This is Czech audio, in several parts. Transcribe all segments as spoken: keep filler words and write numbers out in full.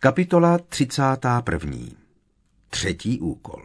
Kapitola třicátá první. Třetí úkol.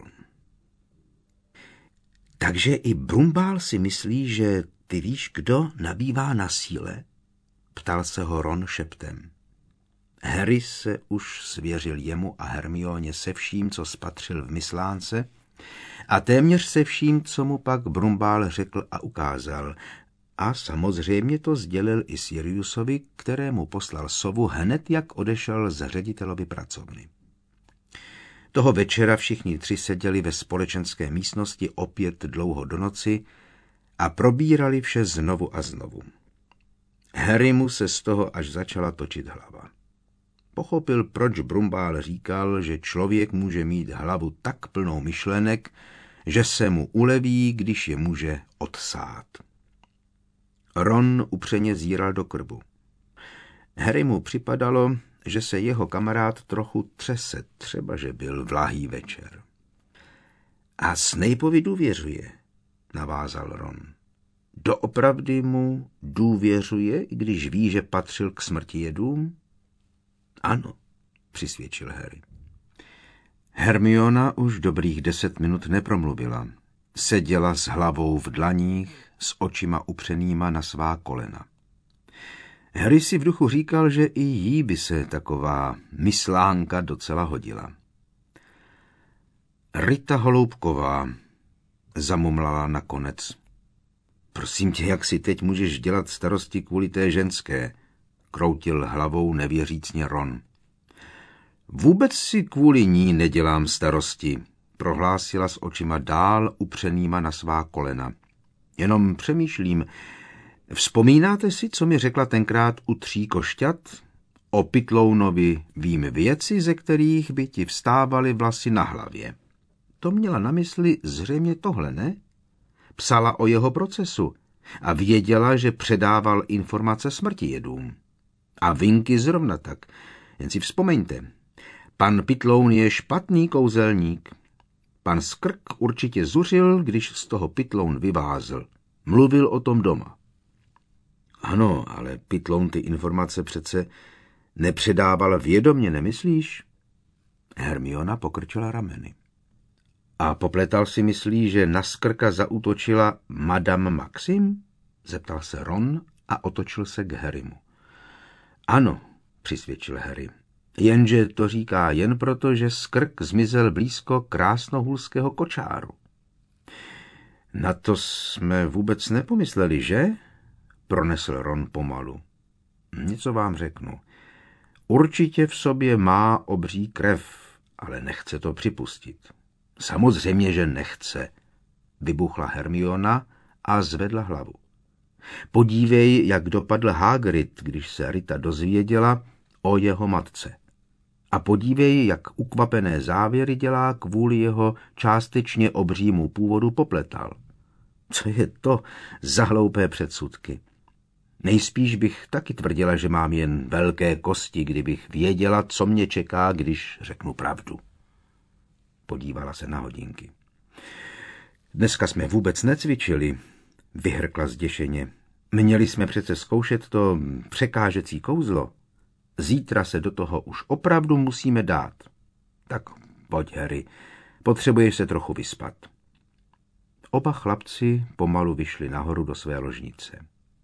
Takže i Brumbál si myslí, že ty víš, kdo nabývá na síle? Ptal se ho Ron šeptem. Harry se už svěřil jemu a Hermioně se vším, co spatřil v myslánce, a téměř se vším, co mu pak Brumbál řekl a ukázal. A samozřejmě to sdělil i Siriusovi, kterému poslal sovu hned, jak odešel z ředitelovy pracovny. Toho večera všichni tři seděli ve společenské místnosti opět dlouho do noci a probírali vše znovu a znovu. Harrymu se z toho až začala točit hlava. Pochopil, proč Brumbál říkal, že člověk může mít hlavu tak plnou myšlenek, že se mu uleví, když je může odsát. Ron upřeně zíral do krbu. Harry mu připadalo, že se jeho kamarád trochu třese, třeba že byl vlahý večer. A Snapeovi důvěřuje, navázal Ron. Doopravdy mu důvěřuje, i když ví, že patřil k smrtijedům? Ano, přisvědčil Harry. Hermiona už dobrých deset minut nepromluvila. Seděla s hlavou v dlaních, s očima upřenýma na svá kolena. Harry si v duchu říkal, že i jí by se taková myslánka docela hodila. Rita Holoubková, zamumlala nakonec. Prosím tě, jak si teď můžeš dělat starosti kvůli té ženské, kroutil hlavou nevěřícně Ron. Vůbec si kvůli ní nedělám starosti, prohlásila s očima dál upřenýma na svá kolena. Jenom přemýšlím, vzpomínáte si, co mi řekla tenkrát u tří košťat? O Pitlounovi vím věci, ze kterých by ti vstávaly vlasy na hlavě. To měla na mysli zřejmě tohle, ne? Psala o jeho procesu a věděla, že předával informace smrtijedům. A Winky zrovna tak. Jen si vzpomeňte, pan Pitloun je špatný kouzelník. Pan Skrk určitě zuřil, když z toho Pitloun vyvázl. Mluvil o tom doma. Ano, ale Pitloun ty informace přece nepředával vědomě, nemyslíš? Hermiona pokrčila rameny. A popletal si myslí, že na Skrka zaútočila Madame Maxim? Zeptal se Ron a otočil se k Harrymu. Ano, přisvědčil Harry. Jenže to říká jen proto, že Skrk zmizel blízko krásnohulského kočáru. Na to jsme vůbec nepomysleli, že? Pronesl Ron pomalu. Něco vám řeknu. Určitě v sobě má obří krev, ale nechce to připustit. Samozřejmě, že nechce, vybuchla Hermiona a zvedla hlavu. Podívej, jak dopadl Hagrid, když se Rita dozvěděla o jeho matce. A podívej, jak ukvapené závěry dělá kvůli jeho částečně obřímu původu popletal. Co je to za hloupé předsudky? Nejspíš bych taky tvrdila, že mám jen velké kosti, kdybych věděla, co mě čeká, když řeknu pravdu. Podívala se na hodinky. Dneska jsme vůbec necvičili, vyhrkla zděšeně. Měli jsme přece zkoušet to překážecí kouzlo. Zítra se do toho už opravdu musíme dát. Tak pojď, Harry, potřebuješ se trochu vyspat. Oba chlapci pomalu vyšli nahoru do své ložnice.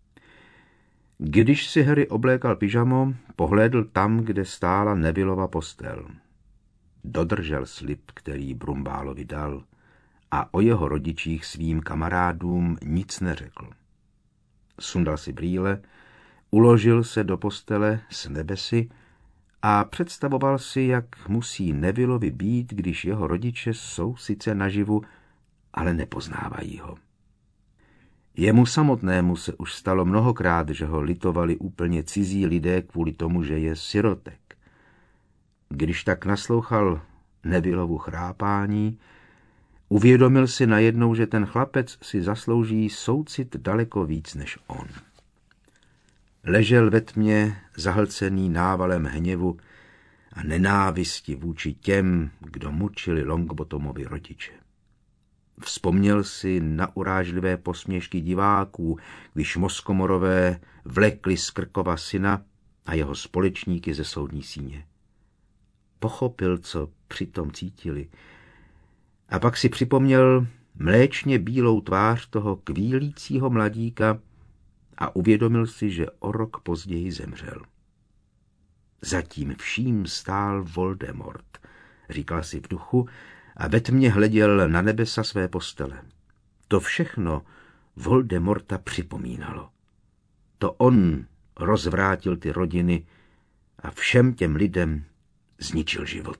Když si Harry oblékal pyžamo, pohlédl tam, kde stála Nevillova postel. Dodržel slib, který Brumbálovi dal, a o jeho rodičích svým kamarádům nic neřekl. Sundal si brýle, uložil se do postele s nebesy a představoval si, jak musí Nevillovi být, když jeho rodiče jsou sice naživu, ale nepoznávají ho. Jemu samotnému se už stalo mnohokrát, že ho litovali úplně cizí lidé kvůli tomu, že je sirotek. Když tak naslouchal Nevillovu chrápání, uvědomil si najednou, že ten chlapec si zaslouží soucit daleko víc než on. Ležel ve tmě zahlcený návalem hněvu a nenávisti vůči těm, kdo mučili Longbottomovi rodiče. Vzpomněl si na urážlivé posměšky diváků, když Moskomorové vlekli Skrkova syna a jeho společníky ze soudní síně. pochopil, co přitom cítili. A pak si připomněl mléčně bílou tvář toho kvílícího mladíka a uvědomil si, že o rok později zemřel. Zatím vším stál Voldemort, říkal si v duchu a ve tmě hleděl na nebesa své postele. To všechno Voldemorta připomínalo. To on rozvrátil ty rodiny a všem těm lidem zničil život.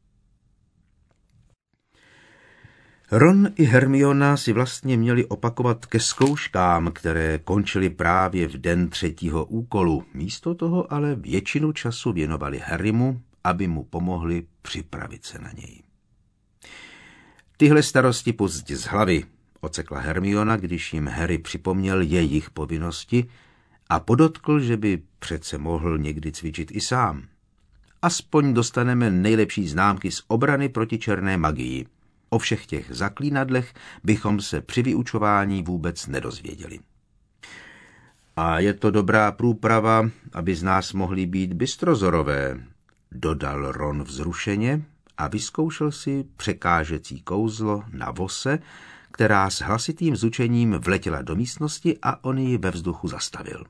Ron i Hermiona si vlastně měli opakovat ke zkouškám, které končily právě v den třetího úkolu. Místo toho ale většinu času věnovali Harrymu, aby mu pomohli připravit se na něj. Tyhle starosti pusť z hlavy, ocekla Hermiona, když jim Harry připomněl jejich povinnosti a podotkl, že by přece mohl někdy cvičit i sám. Aspoň dostaneme nejlepší známky z obrany proti černé magii. O všech těch zaklínadlech bychom se při vyučování vůbec nedozvěděli. A je to dobrá průprava, aby z nás mohli být bystrozorové, dodal Ron vzrušeně a vyzkoušel si překážecí kouzlo na vose, která s hlasitým zučením vletěla do místnosti a on ji ve vzduchu zastavil.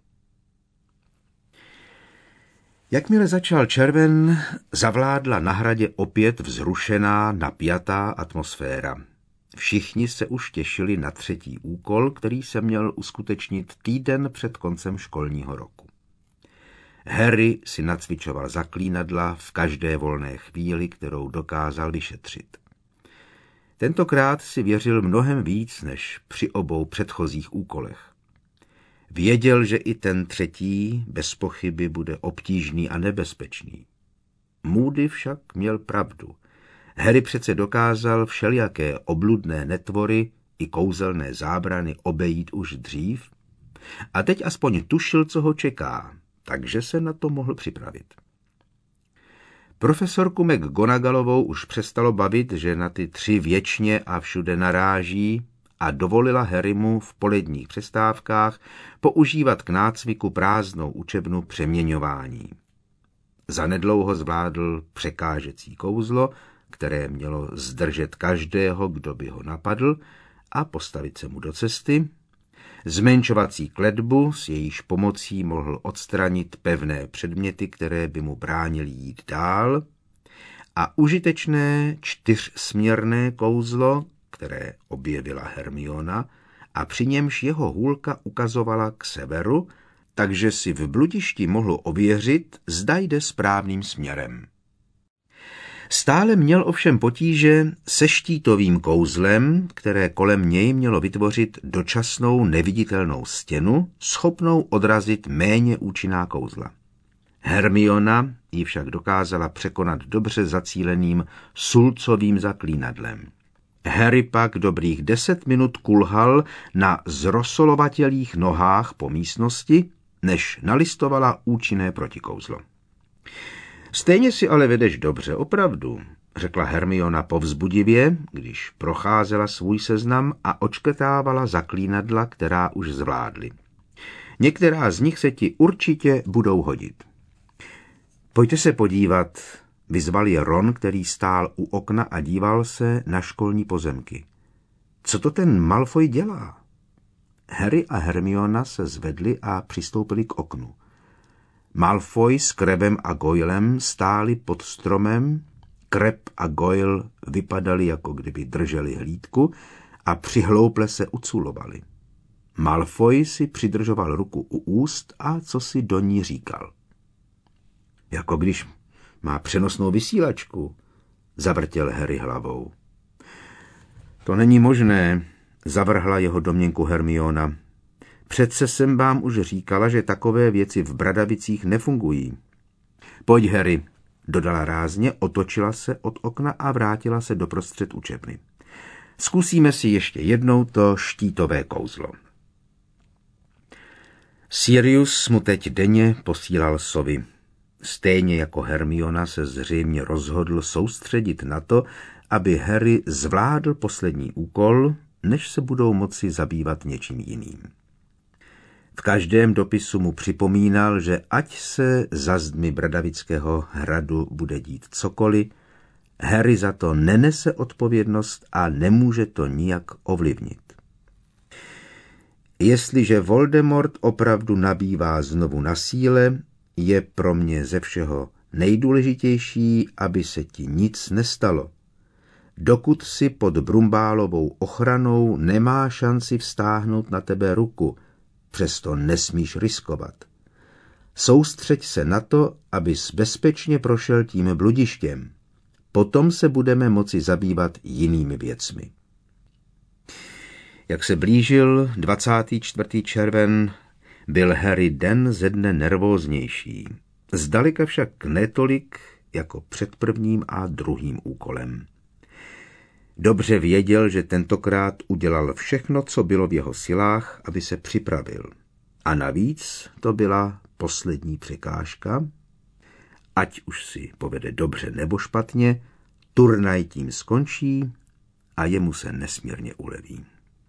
Jakmile začal červen, zavládla na hradě opět vzrušená, napjatá atmosféra. Všichni se už těšili na třetí úkol, který se měl uskutečnit týden před koncem školního roku. Harry si nacvičoval zaklínadla v každé volné chvíli, kterou dokázal vyšetřit. Tentokrát si věřil mnohem víc než při obou předchozích úkolech. Věděl, že i ten třetí bez pochyby bude obtížný a nebezpečný. Moody však měl pravdu. Harry přece dokázal všelijaké obludné netvory i kouzelné zábrany obejít už dřív a teď aspoň tušil, co ho čeká, takže se na to mohl připravit. Profesorku McGonagallovou už přestalo bavit, že na ty tři věčně a všude naráží a dovolila Harrymu v poledních přestávkách používat k nácviku prázdnou učebnu přeměňování. Zanedlouho zvládl překážecí kouzlo, které mělo zdržet každého, kdo by ho napadl, a postavit se mu do cesty, zmenšovací kletbu, s jejíž pomocí mohl odstranit pevné předměty, které by mu bránily jít dál, a užitečné čtyřsměrné kouzlo, které objevila Hermiona a při němž jeho hůlka ukazovala k severu, takže si v bludišti mohl ověřit, zda jde správným směrem. Stále měl ovšem potíže se štítovým kouzlem, které kolem něj mělo vytvořit dočasnou neviditelnou stěnu, schopnou odrazit méně účinná kouzla. Hermiona ji však dokázala překonat dobře zacíleným sulcovým zaklínadlem. Harry pak dobrých deset minut kulhal na zrosolovatělých nohách po místnosti, než nalistovala účinné protikouzlo. Stejně si ale vedeš dobře, opravdu, řekla Hermiona povzbudivě, když procházela svůj seznam a očkrtávala zaklínadla, která už zvládly. Některá z nich se ti určitě budou hodit. Pojďte se podívat, vyzval je Ron, který stál u okna a díval se na školní pozemky. Co to ten Malfoy dělá? Harry a Hermiona se zvedli a přistoupili k oknu. Malfoy s Krebem a Goylem stáli pod stromem, Kreb a Goyle vypadali, jako kdyby drželi hlídku a přihlouple se uculovali. Malfoy si přidržoval ruku u úst a co si do ní říkal. Jako když má přenosnou vysílačku, zavrtěl Harry hlavou. To není možné, zavrhla jeho domněnku Hermiona. Přece jsem vám už říkala, že takové věci v Bradavicích nefungují. Pojď, Harry, dodala rázně, otočila se od okna a vrátila se doprostřed učebny. Zkusíme si ještě jednou to štítové kouzlo. Sirius mu teď denně posílal sovy. Stejně jako Hermiona se zřejmě rozhodl soustředit na to, aby Harry zvládl poslední úkol, než se budou moci zabývat něčím jiným. V každém dopisu mu připomínal, že ať se za zdmi Bradavického hradu bude dít cokoliv, Harry za to nenese odpovědnost a nemůže to nijak ovlivnit. Jestliže Voldemort opravdu nabývá znovu na síle, je pro mě ze všeho nejdůležitější, aby se ti nic nestalo. Dokud si pod Brumbálovou ochranou, nemá šanci vztáhnout na tebe ruku, přesto nesmíš riskovat. Soustřeď se na to, abys bezpečně prošel tím bludištěm. Potom se budeme moci zabývat jinými věcmi. Jak se blížil dvacátý čtvrtý červen, byl Harry den ze dne nervóznější. Zdaleka však netolik jako před prvním a druhým úkolem. Dobře věděl, že tentokrát udělal všechno, co bylo v jeho silách, aby se připravil. A navíc to byla poslední překážka. Ať už si povede dobře nebo špatně, turnaj tím skončí a jemu se nesmírně uleví.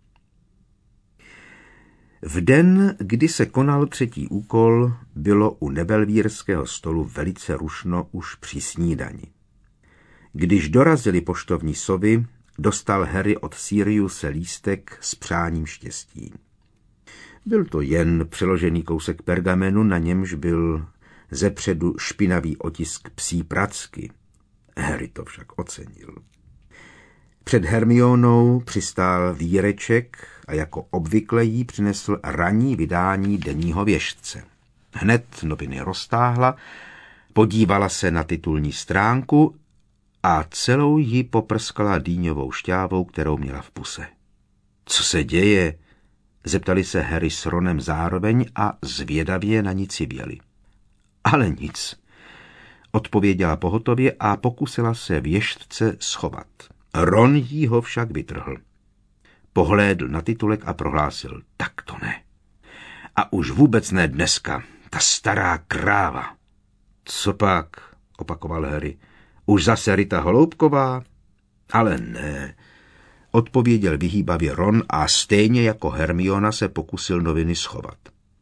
V den, kdy se konal třetí úkol, bylo u nebelvírského stolu velice rušno už při snídani. Když dorazili poštovní sovy, dostal Harry od Siriuse lístek s přáním štěstí. Byl to jen přeložený kousek pergamenu, na němž byl zepředu špinavý otisk psí pracky. Harry to však ocenil. Před Hermionou přistál výreček a jako obvykle jí přinesl ranní vydání denního věštce. Hned noviny roztáhla, podívala se na titulní stránku a celou ji poprskala dýňovou šťávou, kterou měla v puse. Co se děje? Zeptali se Harry s Ronem zároveň a zvědavě na ní civěli. Ale nic. Odpověděla pohotově a pokusila se věštce schovat. Ron jí ho však vytrhl. Pohlédl na titulek a prohlásil, tak to ne. A už vůbec ne dneska, ta stará kráva. Co pak, opakoval Harry, už zase Rita Holoubková? Ale ne, odpověděl vyhýbavě Ron a stejně jako Hermiona se pokusil noviny schovat.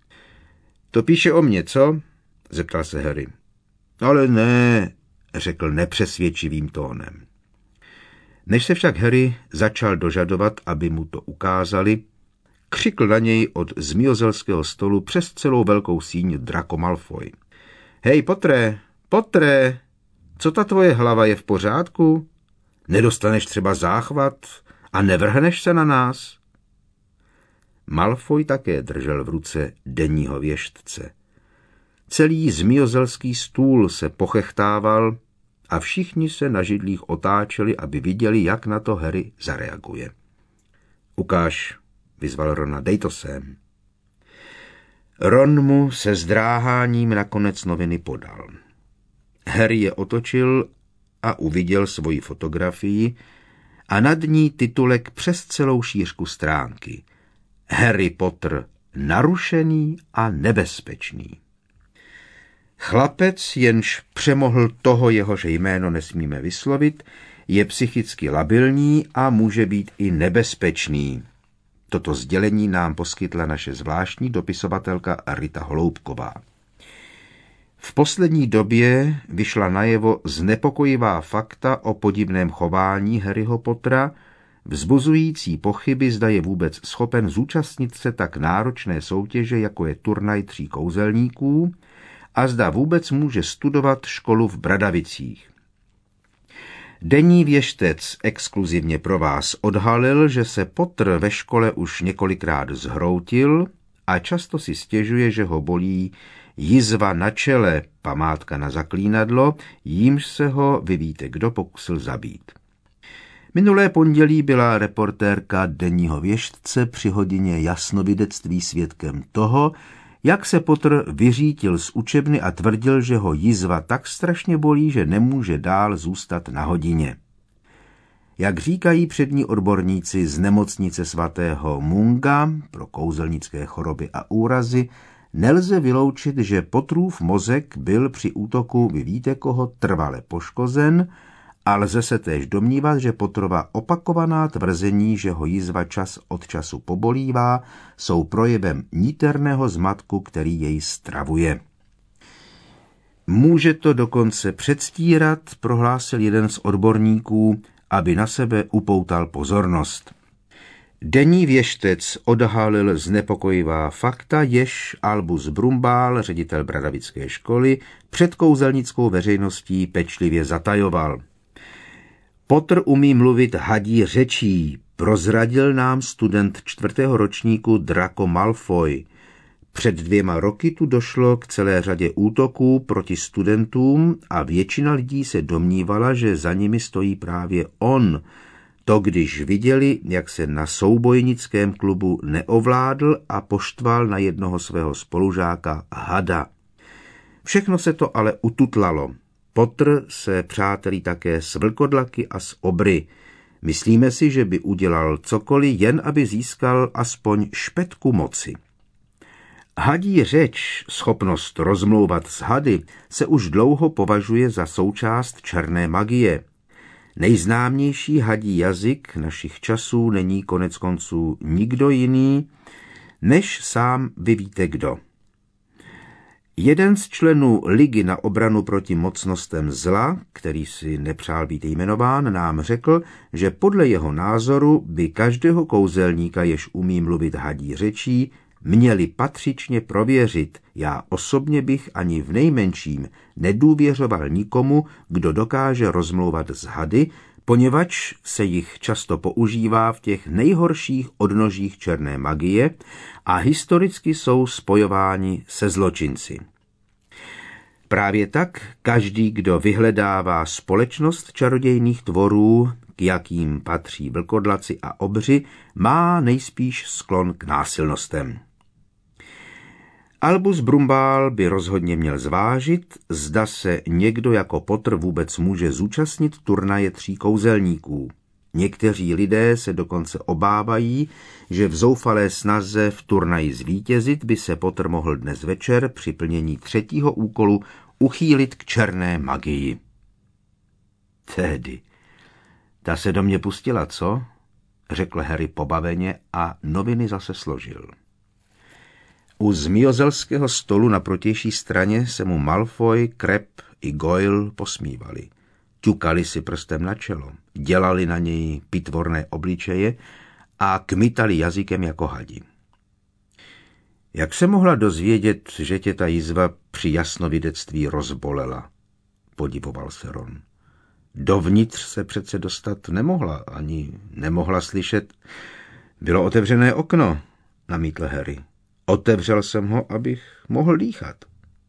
To píše o mně, co? Zeptal se Harry. Ale ne, řekl nepřesvědčivým tónem. Než se však Harry začal dožadovat, aby mu to ukázali, křikl na něj od zmiozelského stolu přes celou velkou síň Draco Malfoy. Hej, Pottere, Pottere, co ta tvoje hlava, je v pořádku? Nedostaneš třeba záchvat a nevrhneš se na nás? Malfoy také držel v ruce denního věštce. Celý zmiozelský stůl se pochechtával a všichni se na židlích otáčeli, aby viděli, jak na to Harry zareaguje. Ukáž, vyzval Rona, dej to sem. Ron mu se zdráháním nakonec noviny podal. Harry je otočil a uviděl svoji fotografii a nad ní titulek přes celou šířku stránky. Harry Potter narušený a nebezpečný. Chlapec, jenž přemohl toho, jehož jméno nesmíme vyslovit, je psychicky labilní a může být i nebezpečný. Toto sdělení nám poskytla naše zvláštní dopisovatelka Rita Holoubková. V poslední době vyšla najevo znepokojivá fakta o podivném chování Harryho Pottera, vzbuzující pochyby, zda je vůbec schopen zúčastnit se tak náročné soutěže, jako je turnaj tří kouzelníků, a zda vůbec může studovat školu v Bradavicích. Denní věštec exkluzivně pro vás odhalil, že se Potter ve škole už několikrát zhroutil a často si stěžuje, že ho bolí jizva na čele, památka na zaklínadlo, jímž se ho, vy víte kdo, pokusil zabít. Minulé pondělí byla reportérka denního věštce při hodině jasnovidectví svědkem toho, jak se Potter vyřítil z učebny a tvrdil, že ho jizva tak strašně bolí, že nemůže dál zůstat na hodině. Jak říkají přední odborníci z nemocnice svatého Munga pro kouzelnické choroby a úrazy, nelze vyloučit, že Potterův mozek byl při útoku vy víte koho trvale poškozen A lze se též domnívat, že Potterova opakovaná tvrzení, že ho jizva čas od času pobolívá, jsou projevem níterného zmatku, který jej stravuje. Může to dokonce předstírat, prohlásil jeden z odborníků, aby na sebe upoutal pozornost. Denní věštec odhalil znepokojivá fakta, jež Albus Brumbál, ředitel bradavické školy, před kouzelnickou veřejností pečlivě zatajoval. Potter umí mluvit hadí řečí, prozradil nám student čtvrtého ročníku Draco Malfoy. Před dvěma roky tu došlo k celé řadě útoků proti studentům a většina lidí se domnívala, že za nimi stojí právě on. To, když viděli, jak se na soubojnickém klubu neovládl a poštval na jednoho svého spolužáka hada. Všechno se to ale ututlalo. Potter se přátelí také s vlkodlaky a s obry. Myslíme si, že by udělal cokoliv, jen aby získal aspoň špetku moci. Hadí řeč, schopnost rozmlouvat s hady, se už dlouho považuje za součást černé magie. Nejznámější hadí jazyk našich časů není koneckonců nikdo jiný, než sám vy víte kdo. Jeden z členů Ligy na obranu proti mocnostem zla, který si nepřál být jmenován, nám řekl, že podle jeho názoru by každého kouzelníka, jež umí mluvit hadí řečí, měli patřičně prověřit. Já osobně bych ani v nejmenším nedůvěřoval nikomu, kdo dokáže rozmlouvat s hady, poněvadž se jich často používá v těch nejhorších odnožích černé magie a historicky jsou spojováni se zločinci. Právě tak každý, kdo vyhledává společnost čarodějných tvorů, k jakým patří vlkodlaci a obři, má nejspíš sklon k násilnostem. Albus Brumbál by rozhodně měl zvážit, zda se někdo jako Potter vůbec může zúčastnit turnaje tří kouzelníků. Někteří lidé se dokonce obávají, že v zoufalé snaze v turnaji zvítězit by se Potter mohl dnes večer při plnění třetího úkolu uchýlit k černé magii. Tedy, ta se do mě pustila, co? Řekl Harry pobaveně a noviny zase složil. U zmiozelského stolu na protější straně se mu Malfoy, Crabbe i Goyle posmívali. Ťukali si prstem na čelo, dělali na něj pitvorné obličeje a kmitali jazykem jako hadi. Jak se mohla dozvědět, že tě ta jizva při jasnovidectví rozbolela? Podivoval se Ron. Dovnitř se přece dostat nemohla, ani nemohla slyšet. Bylo otevřené okno, namítl Harry. Otevřel jsem ho, abych mohl dýchat.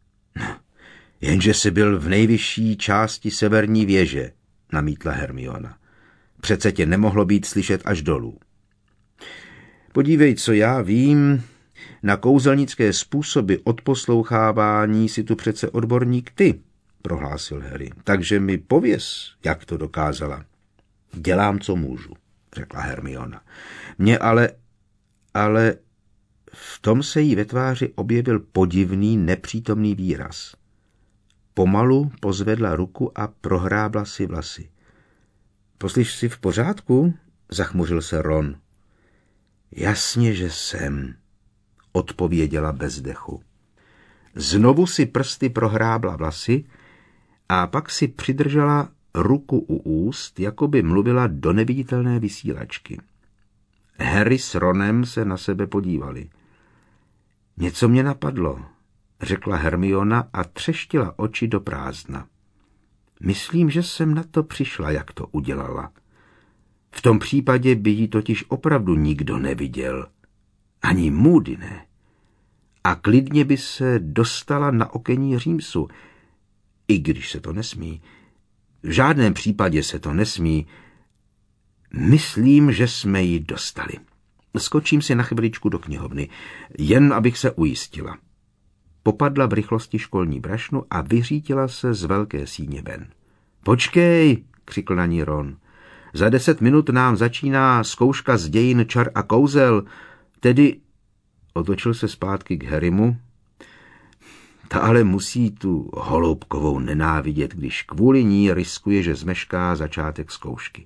Jenže jsi byl v nejvyšší části severní věže, namítla Hermiona. Přece tě nemohlo být slyšet až dolů. Podívej, co já vím, na kouzelnické způsoby odposlouchávání si tu přece odborník ty, prohlásil Harry. Takže mi pověz, jak to dokázala. Dělám, co můžu, řekla Hermiona. Mně ale, ale... V tom se jí ve tváři objevil podivný, nepřítomný výraz. Pomalu pozvedla ruku a prohrábla si vlasy. Poslyš si v pořádku? Zachmuřil se Ron. Jasně, že jsem, odpověděla bez dechu. Znovu si prsty prohrábla vlasy a pak si přidržela ruku u úst, jako by mluvila do neviditelné vysílačky. Harry s Ronem se na sebe podívali. Něco mě napadlo, řekla Hermiona a třeštila oči do prázdna. Myslím, že jsem na to přišla, jak to udělala. V tom případě by ji totiž opravdu nikdo neviděl. Ani Moody ne. A klidně by se dostala na okení Římsu, i když se to nesmí. V žádném případě se to nesmí. Myslím, že jsme ji dostali. Skočím si na chviličku do knihovny, jen abych se ujistila. Popadla v rychlosti školní brašnu a vyřítila se z velké síně ven. Počkej, křikl na ní Ron. Za deset minut nám začíná zkouška z dějin čar a kouzel, tedy... Otočil se zpátky k Harrymu. Ta ale musí tu Holoubkovou nenávidět, když kvůli ní riskuje, že zmešká začátek zkoušky.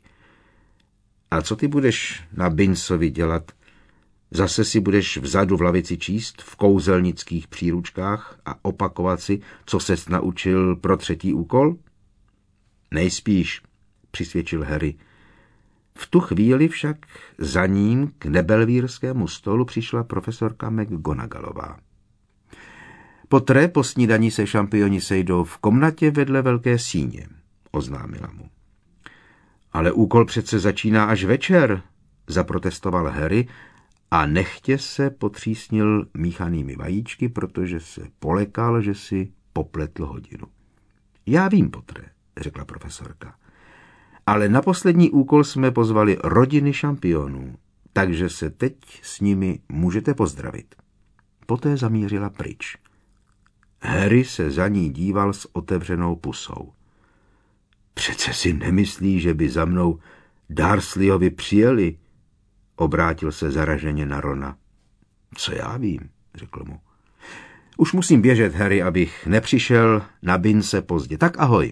A co ty budeš na Binsovi dělat? Zase si budeš vzadu v lavici číst v kouzelnických příručkách a opakovat si, co ses naučil pro třetí úkol? Nejspíš, přisvědčil Harry. V tu chvíli však za ním k nebelvírskému stolu přišla profesorka McGonagallová. Poté po snídani se šampioni sejdou v komnatě vedle velké síně, oznámila mu. Ale úkol přece začíná až večer, zaprotestoval Harry a nechtě se potřísnil míchanými vajíčky, protože se polekal, že si popletl hodinu. Já vím, Potre, řekla profesorka. Ale na poslední úkol jsme pozvali rodiny šampionů, takže se teď s nimi můžete pozdravit. Poté zamířila pryč. Harry se za ní díval s otevřenou pusou. Přece si nemyslí, že by za mnou Dursleyovi přijeli, obrátil se zaraženě na Rona. Co já vím, řekl mu. Už musím běžet, Harry, abych nepřišel na Binse pozdě. Tak ahoj.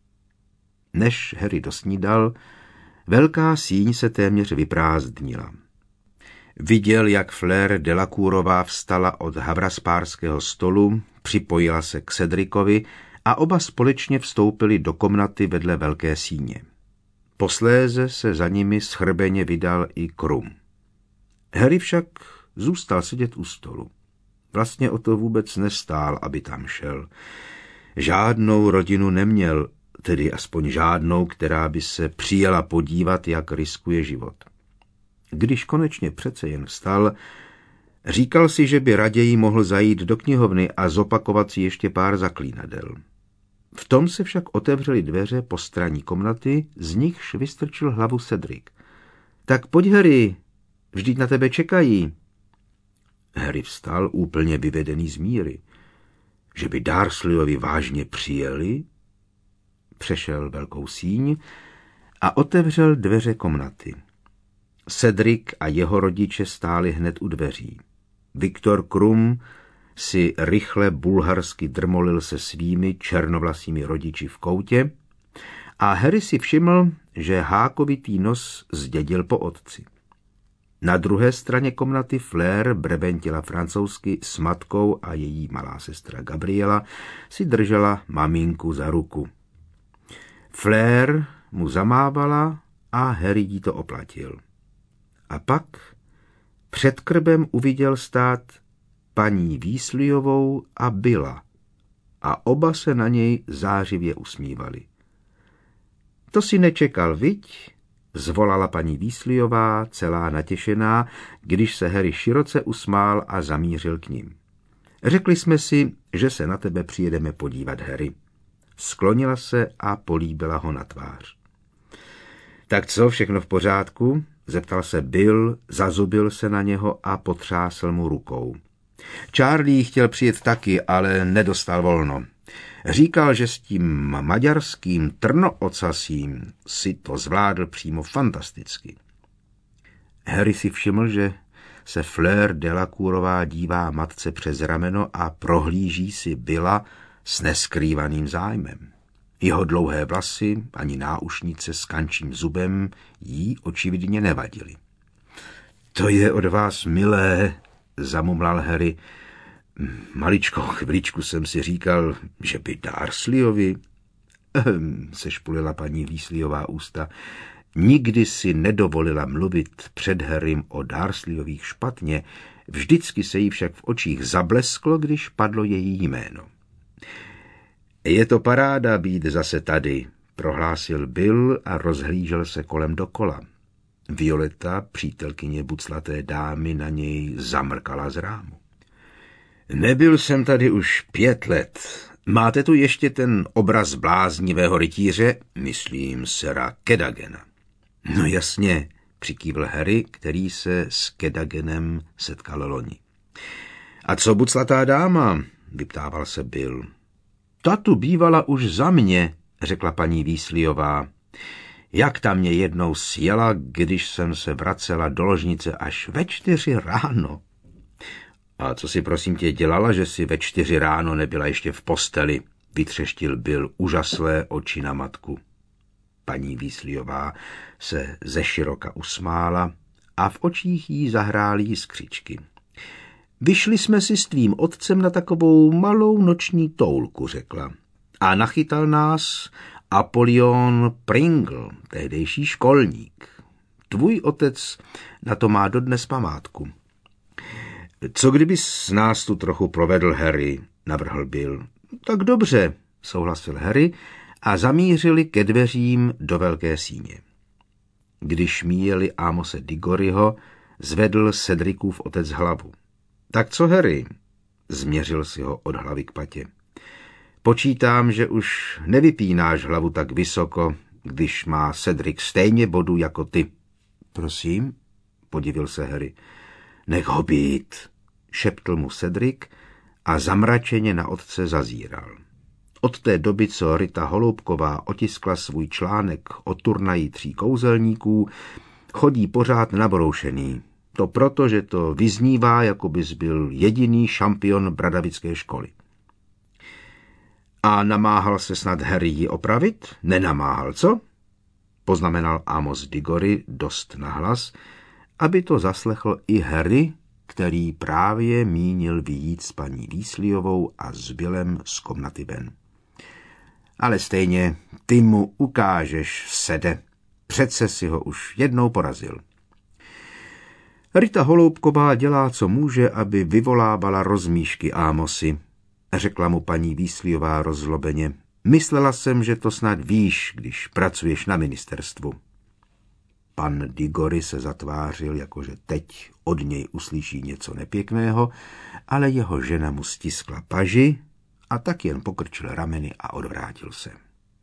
Než Harry dosnídal, velká síň se téměř vyprázdnila. Viděl, jak Fleur Delacourová vstala od havraspárského stolu, připojila se k Cedricovi a oba společně vstoupili do komnaty vedle velké síně. Posléze se za nimi schrbeně vydal i Krum. Harry však zůstal sedět u stolu. Vlastně o to vůbec nestál, aby tam šel. Žádnou rodinu neměl, tedy aspoň žádnou, která by se přijela podívat, jak riskuje život. Když konečně přece jen vstal, říkal si, že by raději mohl zajít do knihovny a zopakovat si ještě pár zaklínadel. V tom se však otevřely dveře postranní komnaty, z nichž vystrčil hlavu Cedric. Tak pojď, Harry, vždyť na tebe čekají. Harry vstal úplně vyvedený z míry. Že by Dursleyovi vážně přijeli? Přešel velkou síň a otevřel dveře komnaty. Cedric a jeho rodiče stáli hned u dveří. Viktor Krum si rychle bulharsky drmolil se svými černovlasými rodiči v koutě a Harry si všiml, že hákovitý nos zdědil po otci. Na druhé straně komnaty Fleur breventila francouzsky s matkou a její malá sestra Gabriela si držela maminku za ruku. Fleur mu zamávala a Harry jí to oplatil. A pak před krbem uviděl stát paní Weasleyovou a Billa a oba se na něj zářivě usmívali. To si nečekal, viď? Zvolala paní Weasleyová, celá natěšená, když se Harry široce usmál a zamířil k ním. Řekli jsme si, že se na tebe přijedeme podívat, Harry. Sklonila se a políbila ho na tvář. Tak co, všechno v pořádku? Zeptal se Bill, zazubil se na něho a potřásl mu rukou. Charlie chtěl přijet taky, ale nedostal volno. Říkal, že s tím maďarským trnoocasím si to zvládl přímo fantasticky. Harry si všiml, že se Fleur Delacourová dívá matce přes rameno a prohlíží si Billa s neskrývaným zájmem. Jeho dlouhé vlasy ani náušnice s kančím zubem jí očividně nevadily. To je od vás milé, zamumlal Harry. Maličko chviličku jsem si říkal, že by Dursleyovi... Ehm, sešpulila paní Weasleyová ústa. Nikdy si nedovolila mluvit před Harrym o Dursleyových špatně, vždycky se jí však v očích zablesklo, když padlo její jméno. Je to paráda být zase tady, prohlásil Bill a rozhlížel se kolem dokola. Violeta, přítelkyně buclaté dámy, na něj zamrkala z rámu. Nebyl jsem tady už pět let. Máte tu ještě ten obraz bláznivého rytíře, myslím sera Kedagena. No jasně, přikývl Harry, který se s Kedagenem setkal loni. A co buclatá dáma? Vyptával se Bill. Ta tu bývala už za mě, řekla paní Weasleyová. Jak tam mě jednou sjela, když jsem se vracela do ložnice až ve čtyři ráno. A co si prosím tě dělala, že si ve čtyři ráno nebyla ještě v posteli? Vytřeštil Bill úžaslé oči na matku. Paní Weasleyová se zeširoka usmála a v očích jí zahrály jiskřičky. Vyšli jsme si s tvým otcem na takovou malou noční toulku, řekla. A nachytal nás Apollyon Pringle, tehdejší školník. Tvůj otec na to má dodnes památku. Co kdybys nás tu trochu provedl, Harry, navrhl Bill. Tak dobře, souhlasil Harry a zamířili ke dveřím do velké síně. Když míjeli Amose Diggoryho, zvedl Cedricův otec hlavu. Tak co, Harry? Změřil si ho od hlavy k patě. Počítám, že už nevypínáš hlavu tak vysoko, když má Cedric stejně bodů jako ty. Prosím, podivil se Harry. Nech ho být, šeptl mu Cedric a zamračeně na otce zazíral. Od té doby, co Rita Holoubková otiskla svůj článek o turnaji tří kouzelníků, chodí pořád nabroušený. To proto, že to vyznívá, jako bys byl jediný šampion bradavické školy. A namáhal se snad Harry ji opravit? Nenamáhal, co? Poznamenal Amos Diggory dost nahlas, aby to zaslechl i Harry, který právě mínil vyjít s paní Weasleyovou a s Billem z komnaty ven. Ale stejně ty mu ukážeš, Sede. Přece si ho už jednou porazil. Rita Holoubková dělá, co může, aby vyvolávala rozmíšky Amosy, řekla mu paní Weasleyová rozlobeně. Myslela jsem, že to snad víš, když pracuješ na ministerstvu. Pan Diggory se zatvářil, jakože teď od něj uslyší něco nepěkného, ale jeho žena mu stiskla paži a tak jen pokrčil rameny a odvrátil se.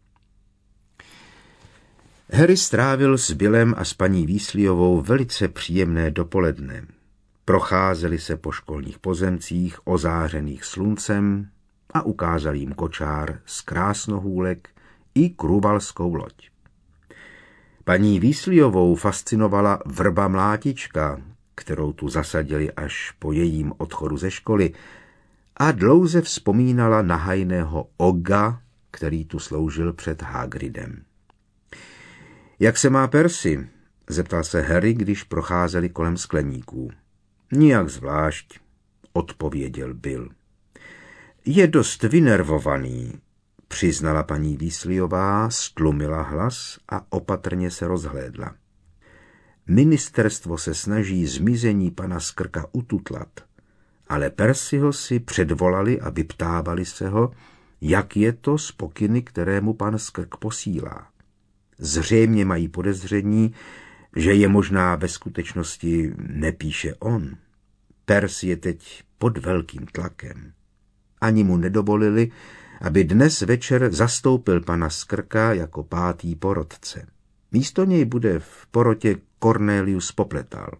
Harry strávil s Billem a s paní Weasleyovou velice příjemné dopoledne. Procházeli se po školních pozemcích ozářených sluncem a ukázal jim kočár z krásnohůlek i kruvalskou loď. Paní Weasleyovou fascinovala vrba mlátička, kterou tu zasadili až po jejím odchodu ze školy, a dlouze vzpomínala na hajného Ogga, který tu sloužil před Hagridem. Jak se má Percy? Zeptal se Harry, když procházeli kolem skleníků. Nijak zvlášť, odpověděl Bill. Je dost vynervovaný, přiznala paní Weasleyová, stlumila hlas a opatrně se rozhlédla. Ministerstvo se snaží zmizení pana Skrka ututlat, ale Percyho si předvolali a vyptávali se ho, jak je to s pokyny, kterému pan Skrk posílá. Zřejmě mají podezření, že je možná ve skutečnosti nepíše on. Percy je teď pod velkým tlakem. Ani mu nedovolili, aby dnes večer zastoupil pana Skrka jako pátý porotce. Místo něj bude v porotě Cornelius Popletal.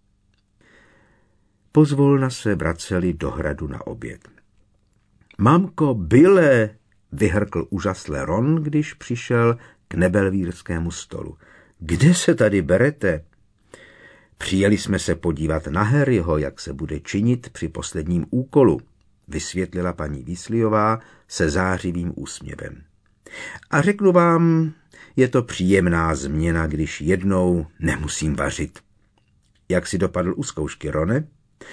Pozvolna se vraceli do hradu na oběd. Mamko, Bille, vyhrkl úžasle Ron, když přišel k nebelvírskému stolu. Kde se tady berete? Přijeli jsme se podívat na Harryho, jak se bude činit při posledním úkolu, vysvětlila paní Weasleyová se zářivým úsměvem. A řeknu vám, je to příjemná změna, když jednou nemusím vařit. Jak si dopadl u zkoušky, Rone?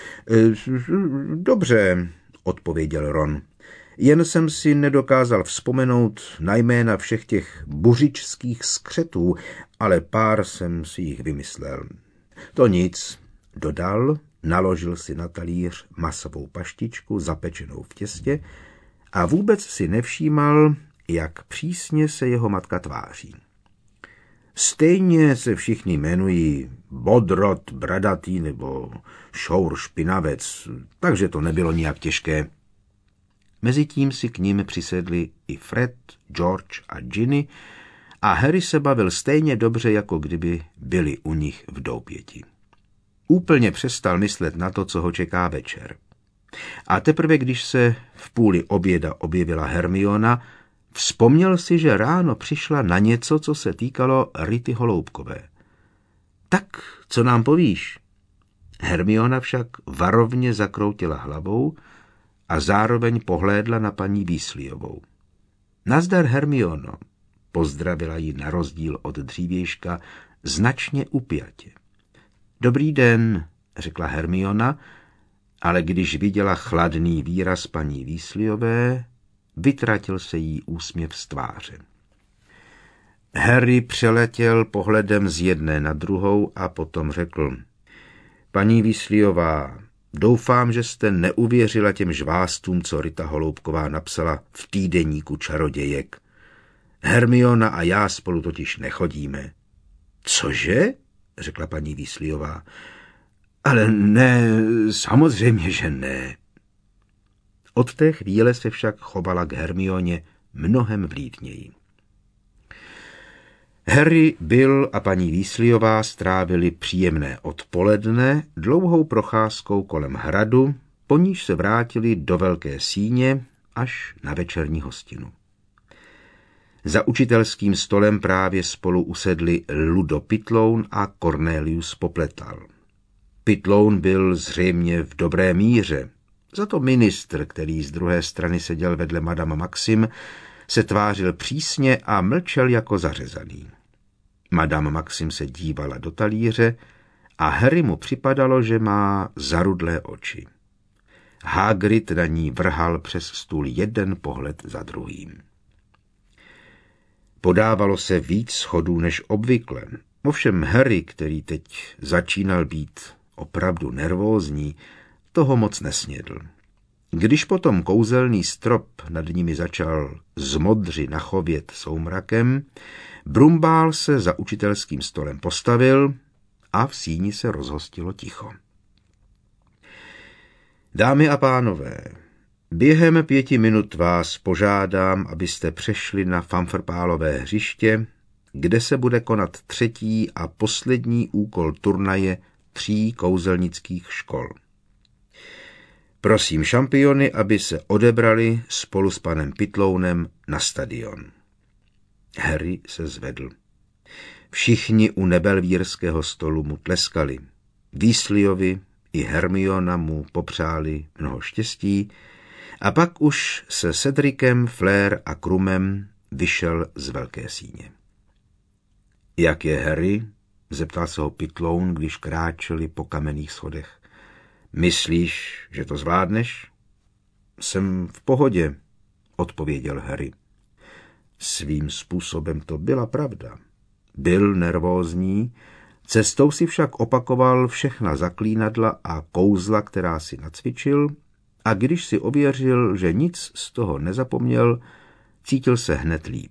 Dobře, odpověděl Ron. Jen jsem si nedokázal vzpomenout na jména všech těch buřičských skřetů, ale pár jsem si jich vymyslel. To nic, dodal, naložil si na talíř masovou paštičku zapečenou v těstě a vůbec si nevšímal, jak přísně se jeho matka tváří. Stejně se všichni jmenují Bodrot, Bradatý nebo Šour Špinavec, takže to nebylo nijak těžké. Mezitím si k ním přisedli i Fred, George a Ginny a Harry se bavil stejně dobře, jako kdyby byli u nich v doupěti. Úplně přestal myslet na to, co ho čeká večer. A teprve, když se v půli oběda objevila Hermiona, vzpomněl si, že ráno přišla na něco, co se týkalo Rity Holoubkové. Tak, co nám povíš? Hermiona však varovně zakroutila hlavou a zároveň pohlédla na paní Weasleyovou. Nazdar, Hermiono, pozdravila ji na rozdíl od dřívějška značně upjatě. Dobrý den, řekla Hermiona, ale když viděla chladný výraz paní Weasleyové, vytratil se jí úsměv z tváře. Harry přeletěl pohledem z jedné na druhou a potom řekl: Paní Weasleyová, doufám, že jste neuvěřila těm žvástům, co Rita Holoubková napsala v týdeníku čarodějek. Hermiona a já spolu totiž nechodíme. Cože? Řekla paní Weasleyová. Ale ne, samozřejmě, že ne. Od té chvíle se však chovala k Hermioně mnohem vlídněji. Harry, Bill a paní Weasleyová strávili příjemné odpoledne dlouhou procházkou kolem hradu, po níž se vrátili do velké síně až na večerní hostinu. Za učitelským stolem právě spolu usedli Ludo Pitloun a Cornelius Popletal. Pitloun byl zřejmě v dobré míře, za to ministr, který z druhé strany seděl vedle madame Maxim, se tvářil přísně a mlčel jako zařezaný. Madame Maxim se dívala do talíře a Harry mu připadalo, že má zarudlé oči. Hagrid na ní vrhal přes stůl jeden pohled za druhým. Podávalo se víc schodů než obvykle. Ovšem Harry, který teď začínal být opravdu nervózní, toho moc nesnědl. Když potom kouzelný strop nad nimi začal zmodři nachovět soumrakem, Brumbál se za učitelským stolem postavil a v síni se rozhostilo ticho. Dámy a pánové, během pěti minut vás požádám, abyste přešli na Fumfrpálové hřiště, kde se bude konat třetí a poslední úkol turnaje tří kouzelnických škol. Prosím šampiony, aby se odebrali spolu s panem Pitlounem na stadion. Harry se zvedl. Všichni u nebelvírského stolu mu tleskali. Weasleyovi i Hermiona mu popřáli mnoho štěstí a pak už se Cedricem, Flair a Krumem vyšel z velké síně. Jak je Harry? Zeptal se ho Pitloun, když kráčeli po kamenných schodech. Myslíš, že to zvládneš? Jsem v pohodě, odpověděl Harry. Svým způsobem to byla pravda. Byl nervózní, cestou si však opakoval všechna zaklínadla a kouzla, která si nacvičil, a když si ověřil, že nic z toho nezapomněl, cítil se hned líp.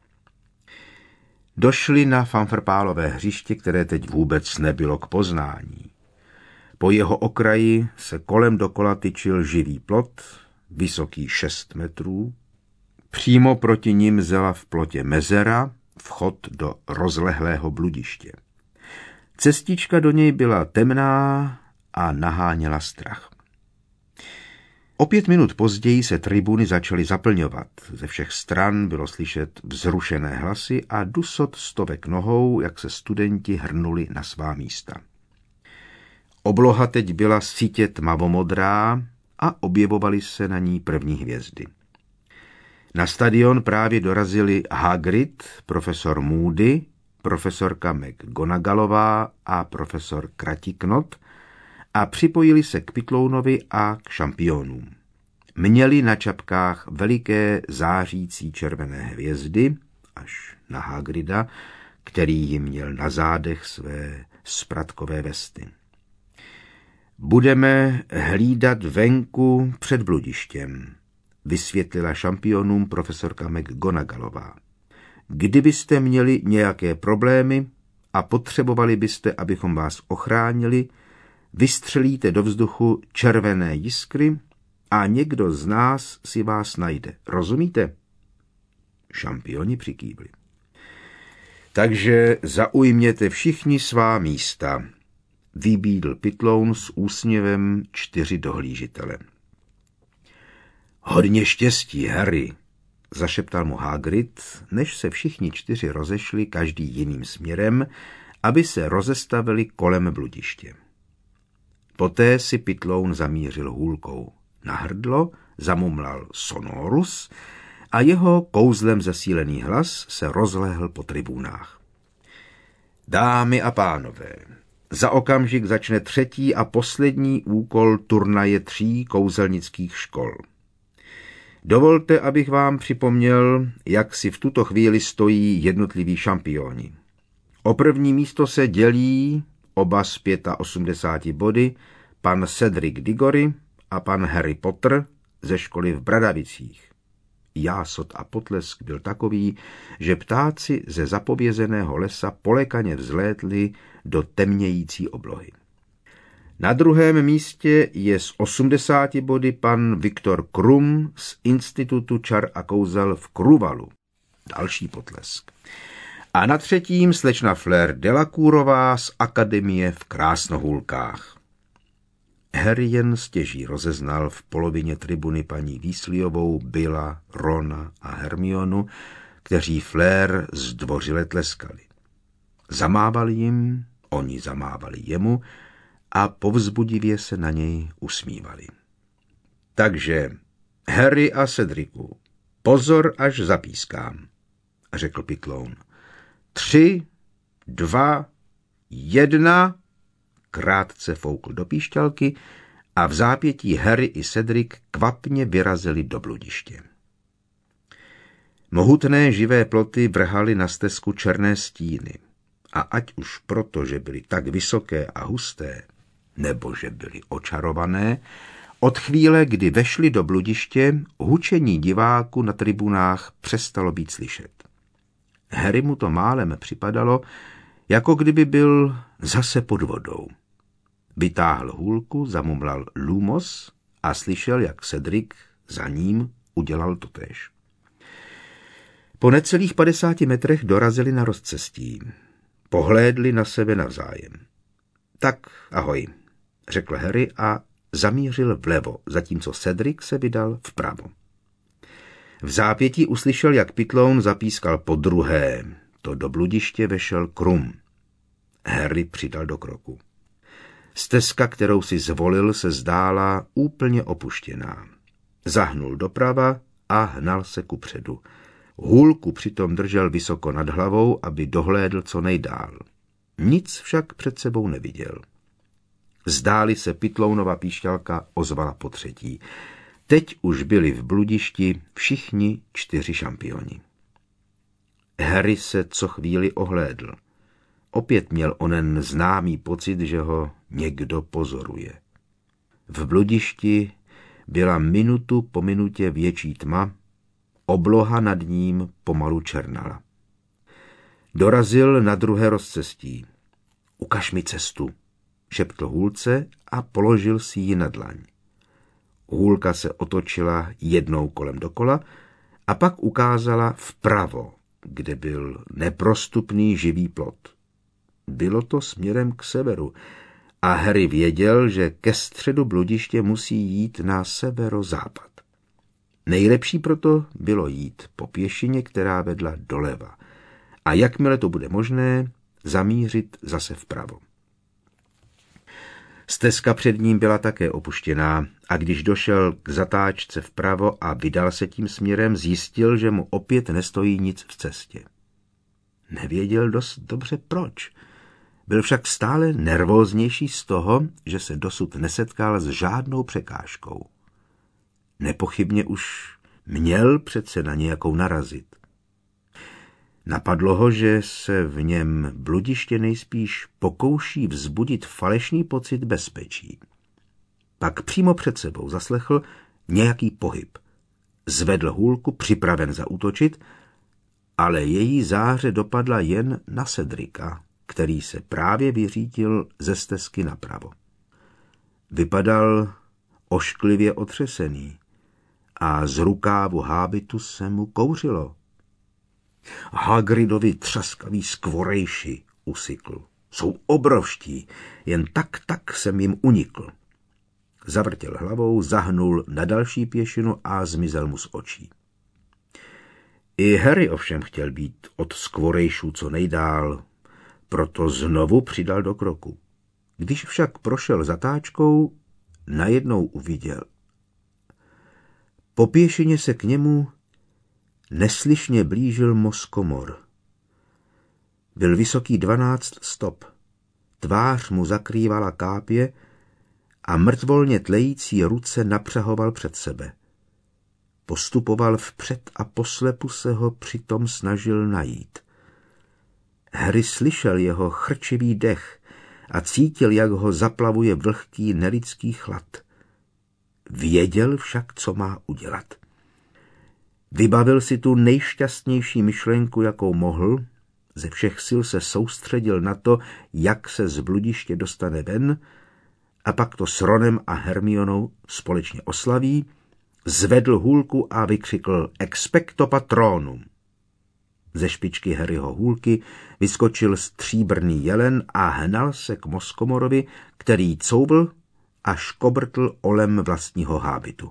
Došli na Fumfrpálové hřiště, které teď vůbec nebylo k poznání. Po jeho okraji se kolem dokola tyčil živý plot, vysoký šest metrů. Přímo proti nim zela v plotě mezera, vchod do rozlehlého bludiště. Cestička do něj byla temná a naháněla strach. O pět minut později se tribuny začaly zaplňovat. Ze všech stran bylo slyšet vzrušené hlasy a dusot stovek nohou, jak se studenti hrnuli na svá místa. Obloha teď byla sítě tmavomodrá a objevovaly se na ní první hvězdy. Na stadion právě dorazili Hagrid, profesor Moody, profesorka McGonagallová a profesor Kratiknot a připojili se k Pitlounovi a k šampionům. Měli na čapkách veliké zářící červené hvězdy, až na Hagrida, který jim měl na zádech své spratkové vesty. Budeme hlídat venku před bludištěm, vysvětlila šampionům profesorka McGonagallová. Kdybyste měli nějaké problémy a potřebovali byste, abychom vás ochránili, vystřelíte do vzduchu červené jiskry a někdo z nás si vás najde. Rozumíte? Šampioni přikývli. Takže zaujměte všichni svá místa, vybídl Pitloun s úsměvem čtyři dohlížitele. Hodně štěstí, Harry, zašeptal mu Hagrid, než se všichni čtyři rozešli každý jiným směrem, aby se rozestavili kolem bludiště. Poté si pytloun zamířil hůlkou na hrdlo, zamumlal sonorus a jeho kouzlem zesílený hlas se rozlehl po tribunách. Dámy a pánové, za okamžik začne třetí a poslední úkol turnaje tří kouzelnických škol. Dovolte, abych vám připomněl, jak si v tuto chvíli stojí jednotliví šampioni. O první místo se dělí oba z osmdesáti pěti body pan Cedric Diggory a pan Harry Potter ze školy v Bradavicích. Jásot a potlesk byl takový, že ptáci ze zapovězeného lesa polekaně vzlétli do temnějící oblohy. Na druhém místě je s osmdesáti body pan Viktor Krum z Institutu čar a kouzel v Kruvalu. Další potlesk. A na třetím slečna Fleur Delacourová z Akademie v Krásnohůlkách. Harry jen stěží rozeznal v polovině tribuny paní Weasleyovou, Billa, Rona a Hermionu, kteří Fleur zdvořile tleskali. Zamávali jim, oni zamávali jemu a povzbudivě se na něj usmívali. Takže Harry a Cedricu, pozor, až zapískám, řekl pytloun. Tři, dva, jedna, krátce foukl do píšťalky a v zápětí Harry i Cedric kvapně vyrazili do bludiště. Mohutné živé ploty vrhaly na stezku černé stíny a ať už proto, že byly tak vysoké a husté, nebo že byly očarované, od chvíle, kdy vešli do bludiště, hučení diváků na tribunách přestalo být slyšet. Harry mu to málem připadalo, jako kdyby byl zase pod vodou. Vytáhl hůlku, zamumlal Lumos a slyšel, jak Cedric za ním udělal totéž. Po necelých padesáti metrech dorazili na rozcestí. Pohlédli na sebe navzájem. Tak ahoj, řekl Harry a zamířil vlevo, zatímco Cedric se vydal vpravo. V zápětí uslyšel, jak pytloun zapískal podruhé. To do bludiště vešel Krum. Harry přidal do kroku. Stezka, kterou si zvolil, se zdála úplně opuštěná. Zahnul doprava a hnal se kupředu. Hůlku přitom držel vysoko nad hlavou, aby dohlédl co nejdál. Nic však před sebou neviděl. Zdáli se pytlounova píšťalka ozvala po třetí. Teď už byli v bludišti všichni čtyři šampioni. Harry se co chvíli ohlédl. Opět měl onen známý pocit, že ho někdo pozoruje. V bludišti byla minutu po minutě větší tma, obloha nad ním pomalu černala. Dorazil na druhé rozcestí. Ukaž mi cestu, šeptl hůlce a položil si ji na dlaň. Hůlka se otočila jednou kolem dokola a pak ukázala vpravo, kde byl neprostupný živý plot. Bylo to směrem k severu a Harry věděl, že ke středu bludiště musí jít na severozápad. Nejlepší proto bylo jít po pěšině, která vedla doleva, a jakmile to bude možné, zamířit zase vpravo. Stezka před ním byla také opuštěná a když došel k zatáčce vpravo a vydal se tím směrem, zjistil, že mu opět nestojí nic v cestě. Nevěděl dost dobře proč. Byl však stále nervóznější z toho, že se dosud nesetkal s žádnou překážkou. Nepochybně už měl přece na nějakou narazit. Napadlo ho, že se v něm bludiště nejspíš pokouší vzbudit falešný pocit bezpečí. Pak přímo před sebou zaslechl nějaký pohyb. Zvedl hůlku, připraven zaútočit, ale její záře dopadla jen na Cedrika, který se právě vyřítil ze stezky napravo. Vypadal ošklivě otřesený a z rukávu hábitu se mu kouřilo. Hagridovi třaskaví skvorejši, usykl. Jsou obrovští, jen tak tak jsem jim unikl. Zavrtěl hlavou, zahnul na další pěšinu a zmizel mu z očí. I Harry ovšem chtěl být od skvorejšů co nejdál, proto znovu přidal do kroku. Když však prošel zatáčkou, najednou uviděl. Po pěšině se k němu neslyšně blížil mozkomor. Byl vysoký dvanáct stop. Tvář mu zakrývala kápě a mrtvolně tlející ruce napřahoval před sebe. Postupoval vpřed a poslepu se ho přitom snažil najít. Harry slyšel jeho chrčivý dech a cítil, jak ho zaplavuje vlhký nelidský chlad. Věděl však, co má udělat. Vybavil si tu nejšťastnější myšlenku, jakou mohl, ze všech sil se soustředil na to, jak se z bludiště dostane ven, a pak to s Ronem a Hermionou společně oslaví, zvedl hůlku a vykřikl Expecto Patronum. Ze špičky Harryho hůlky vyskočil stříbrný jelen a hnal se k mozkomorovi, který couvl a škobrtl olem vlastního hábitu.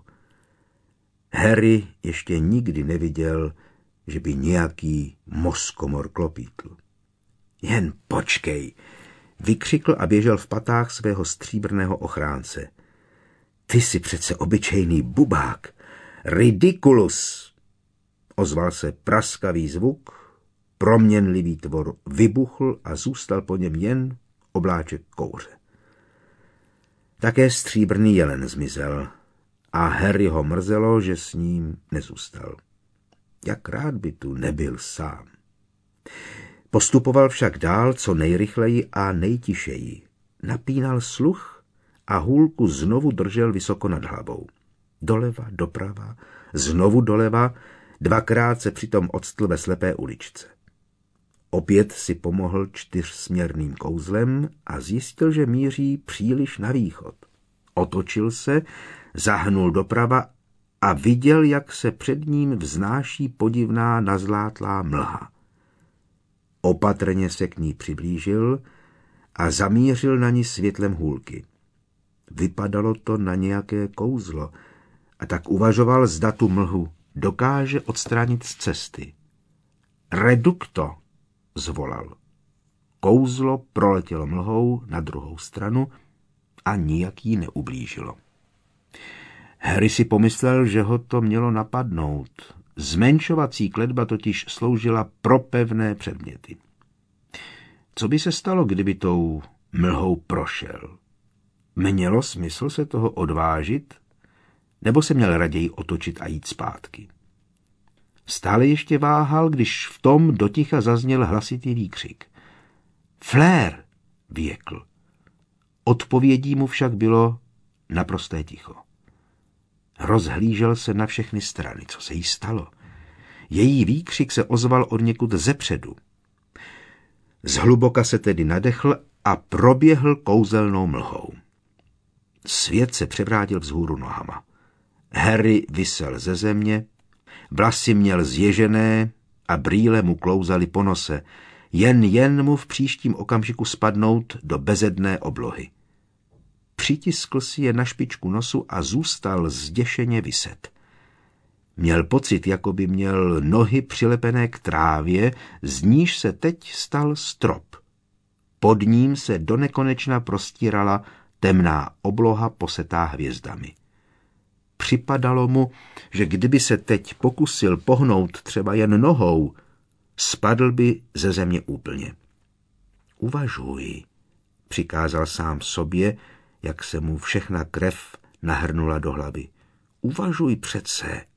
Harry ještě nikdy neviděl, že by nějaký mozkomor klopítl. Jen počkej, vykřikl a běžel v patách svého stříbrného ochránce. Ty jsi přece obyčejný bubák. Ridiculus! Ozval se praskavý zvuk, proměnlivý tvor vybuchl a zůstal po něm jen obláček kouře. Také stříbrný jelen zmizel a Harry ho mrzelo, že s ním nezůstal. Jak rád by tu nebyl sám. Postupoval však dál co nejrychleji a nejtišeji. Napínal sluch a hůlku znovu držel vysoko nad hlavou. Doleva, doprava, znovu doleva, dvakrát se přitom odstl ve slepé uličce. Opět si pomohl čtyřsměrným kouzlem a zjistil, že míří příliš na východ. Otočil se, zahnul doprava a viděl, jak se před ním vznáší podivná nazlátlá mlha. Opatrně se k ní přiblížil a zamířil na ní světlem hůlky. Vypadalo to na nějaké kouzlo a tak uvažoval, zda tu mlhu dokáže odstranit z cesty. Reducto, zvolal. Kouzlo proletělo mlhou na druhou stranu a nijak jí neublížilo. Harry si pomyslel, že ho to mělo napadnout. Zmenšovací kletba totiž sloužila pro pevné předměty. Co by se stalo, kdyby tou mlhou prošel? Mělo smysl se toho odvážit, nebo se měl raději otočit a jít zpátky? Stále ještě váhal, když v tom doticha zazněl hlasitý výkřik. Flair, vyjekl. Odpovědí mu však bylo naprosté ticho. Rozhlížel se na všechny strany, co se jí stalo. Její výkřik se ozval odněkud zepředu. Zhluboka se tedy nadechl a proběhl kouzelnou mlhou. Svět se převrátil vzhůru nohama. Harry visel ze země, vlasy měl zježené a brýle mu klouzaly po nose, jen jen mu v příštím okamžiku spadnout do bezedné oblohy. Přitiskl si je na špičku nosu a zůstal zděšeně viset. Měl pocit, jako by měl nohy přilepené k trávě, z níž se teď stal strop. Pod ním se donekonečna prostírala temná obloha posetá hvězdami. Připadalo mu, že kdyby se teď pokusil pohnout třeba jen nohou, spadl by ze země úplně. Uvažuj, přikázal sám sobě, jak se mu všechna krev nahrnula do hlavy. Uvažuj přece.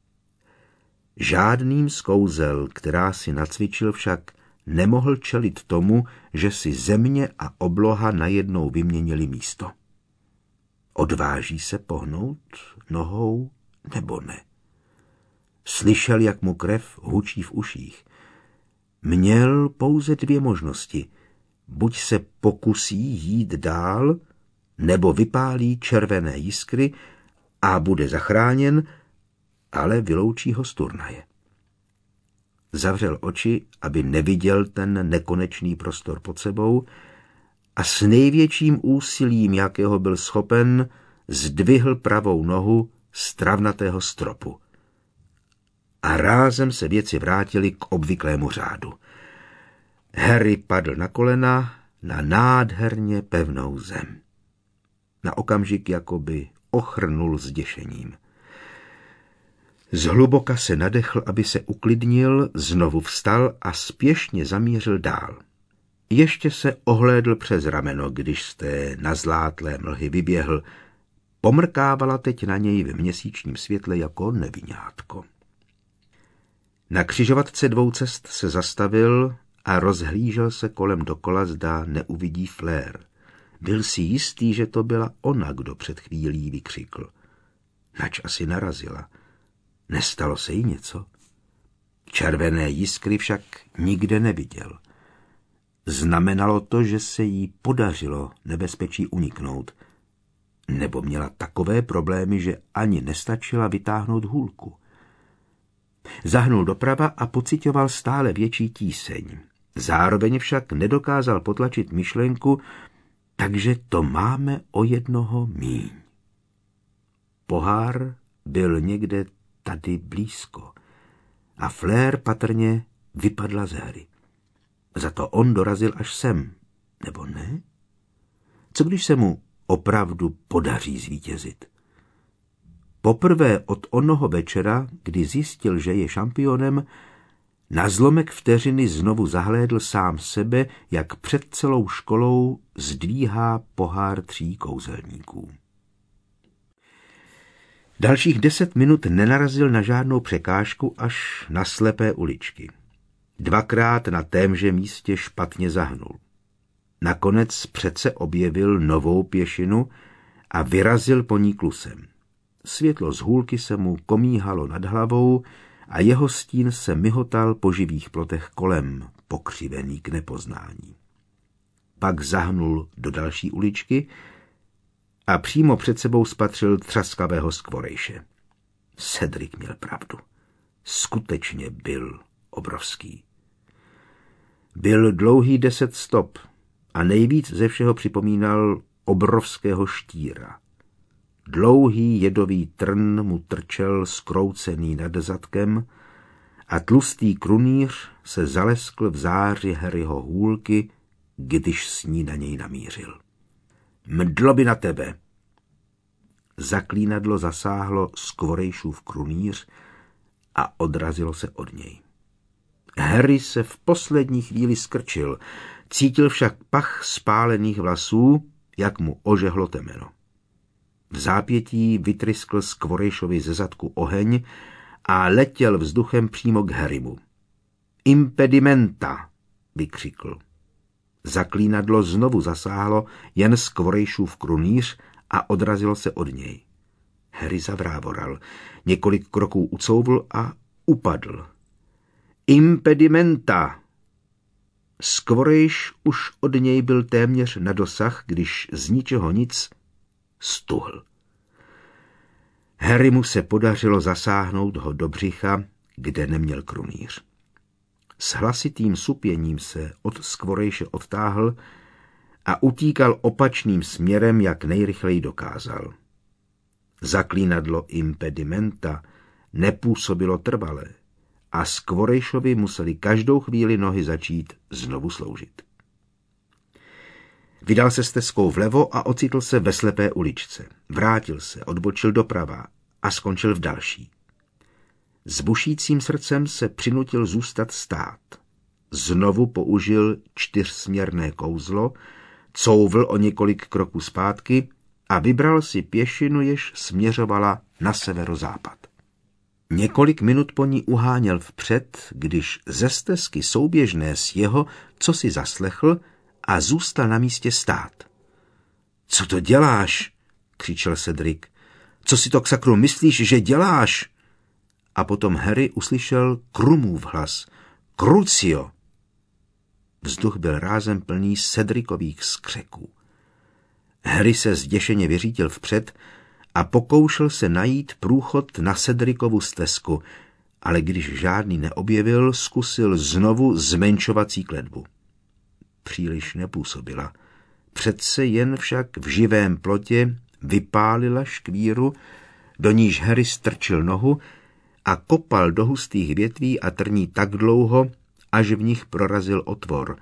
Žádným z kouzel, která si nacvičil, však nemohl čelit tomu, že si země a obloha najednou vyměnili místo. Odváží se pohnout nohou nebo ne? Slyšel, jak mu krev hučí v uších. Měl pouze dvě možnosti. Buď se pokusí jít dál, nebo vypálí červené jiskry a bude zachráněn, ale vyloučí ho z turnaje. Zavřel oči, aby neviděl ten nekonečný prostor pod sebou, a s největším úsilím, jakého byl schopen, zdvihl pravou nohu z travnatého stropu. A rázem se věci vrátily k obvyklému řádu. Harry padl na kolena, na nádherně pevnou zem. Na okamžik jakoby ochrnul zděšením. Zhluboka se nadechl, aby se uklidnil, znovu vstal a spěšně zamířil dál. Ještě se ohlédl přes rameno, když z té nazlátlé mlhy vyběhl. Pomrkávala teď na něj v měsíčním světle jako neviňátko. Na křižovatce dvou cest se zastavil a rozhlížel se kolem dokola, zda neuvidí Flair. Byl si jistý, že to byla ona, kdo před chvílí vykřikl. Nač asi narazila. Nestalo se jí něco? Červené jiskry však nikde neviděl. Znamenalo to, že se jí podařilo nebezpečí uniknout. Nebo měla takové problémy, že ani nestačila vytáhnout hůlku. Zahnul doprava a pocitoval stále větší tíseň. Zároveň však nedokázal potlačit myšlenku, takže to máme o jednoho míň. Pohár byl někde tady blízko a Flair patrně vypadla ze hry. Za to on dorazil až sem, nebo ne? Co když se mu opravdu podaří zvítězit? Poprvé od onoho večera, kdy zjistil, že je šampionem, na zlomek vteřiny znovu zahlédl sám sebe, jak před celou školou zdvíhá pohár tří kouzelníků. Dalších deset minut nenarazil na žádnou překážku až na slepé uličky. Dvakrát na témže místě špatně zahnul. Nakonec přece objevil novou pěšinu a vyrazil po ní klusem. Světlo z hůlky se mu komíhalo nad hlavou a jeho stín se myhotal po živých plotech kolem, pokřivený k nepoznání. Pak zahnul do další uličky a přímo před sebou spatřil třaskavého skvorejše. Cedric měl pravdu. Skutečně byl obrovský. Byl dlouhý deset stop a nejvíc ze všeho připomínal obrovského štíra. Dlouhý jedový trn mu trčel skroucený nad zadkem a tlustý krunýř se zaleskl v záři Harryho hůlky, když s ní na něj namířil. Mdlo by na tebe! Zaklínadlo zasáhlo skvorejšův krunýř a odrazilo se od něj. Harry se v poslední chvíli skrčil, cítil však pach spálených vlasů, jak mu ožehlo temeno. V zápětí vytryskl skvorejšovi ze zadku oheň a letěl vzduchem přímo k Harrymu. Impedimenta, vykřikl. Zaklínadlo znovu zasáhlo jen skvorejšův krunýř a odrazilo se od něj. Harry zavrávoral, několik kroků ucouvl a upadl. Impedimenta! Skvorejš už od něj byl téměř na dosah, když z ničeho nic stuhl. Harrymu se podařilo zasáhnout ho do břicha, kde neměl krunýř. S hlasitým supěním se od skvorejše odtáhl a utíkal opačným směrem, jak nejrychleji dokázal. Zaklínadlo impedimenta nepůsobilo trvalé a skvorejšovi museli každou chvíli nohy začít znovu sloužit. Vydal se stezkou vlevo a ocitl se ve slepé uličce. Vrátil se, odbočil doprava a skončil v další. S bušícím srdcem se přinutil zůstat stát. Znovu použil čtyřsměrné kouzlo, couvl o několik kroků zpátky a vybral si pěšinu, jež směřovala na severozápad. Několik minut po ní uháněl vpřed, když ze stezky souběžné s jeho, co si zaslechl, a zůstal na místě stát. Co to děláš? Křičel Cedric. Co si to k sakru myslíš, že děláš? A potom Harry uslyšel Krumův hlas. Crucio! Vzduch byl rázem plný Cedricových skřeků. Harry se zděšeně vyřítil vpřed a pokoušel se najít průchod na Cedricovu stezku, ale když žádný neobjevil, zkusil znovu zmenšovací kletbu. Příliš nepůsobila. Přece jen však v živém plotě vypálila škvíru, do níž Harry strčil nohu a kopal do hustých větví a trní tak dlouho, až v nich prorazil otvor.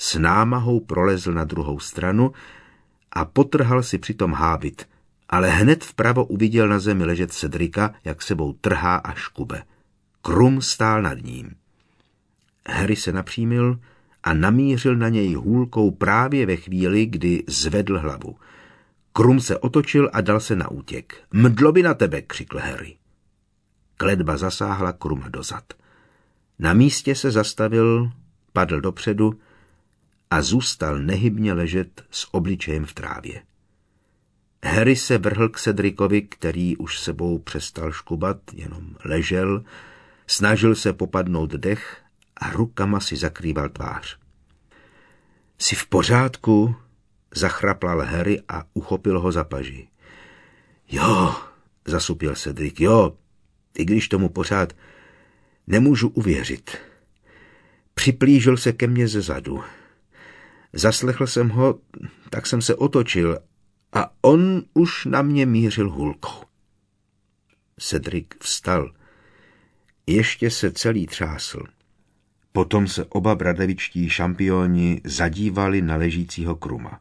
S námahou prolezl na druhou stranu a potrhal si přitom hábit, ale hned vpravo uviděl na zemi ležet Cedrika, jak sebou trhá a škube. Krum stál nad ním. Harry se napřímil a namířil na něj hůlkou právě ve chvíli, kdy zvedl hlavu. Krum se otočil a dal se na útěk. Mdlo by na tebe, křikl Harry. Kletba zasáhla Kruma dozad. Na místě se zastavil, padl dopředu a zůstal nehybně ležet s obličejem v trávě. Harry se vrhl k Cedricovi, který už sebou přestal škubat, jenom ležel, snažil se popadnout dech a rukama si zakrýval tvář. Jsi v pořádku? Zachrapal Harry a uchopil ho za paži. Jo, zasupěl Cedric, jo, i když tomu pořád nemůžu uvěřit. Připlížil se ke mně ze zadu. Zaslechl jsem ho, tak jsem se otočil a on už na mě mířil hůlkou. Cedric vstal. Ještě se celý třásl. Potom se oba bradevičtí šampioni zadívali na ležícího Kruma.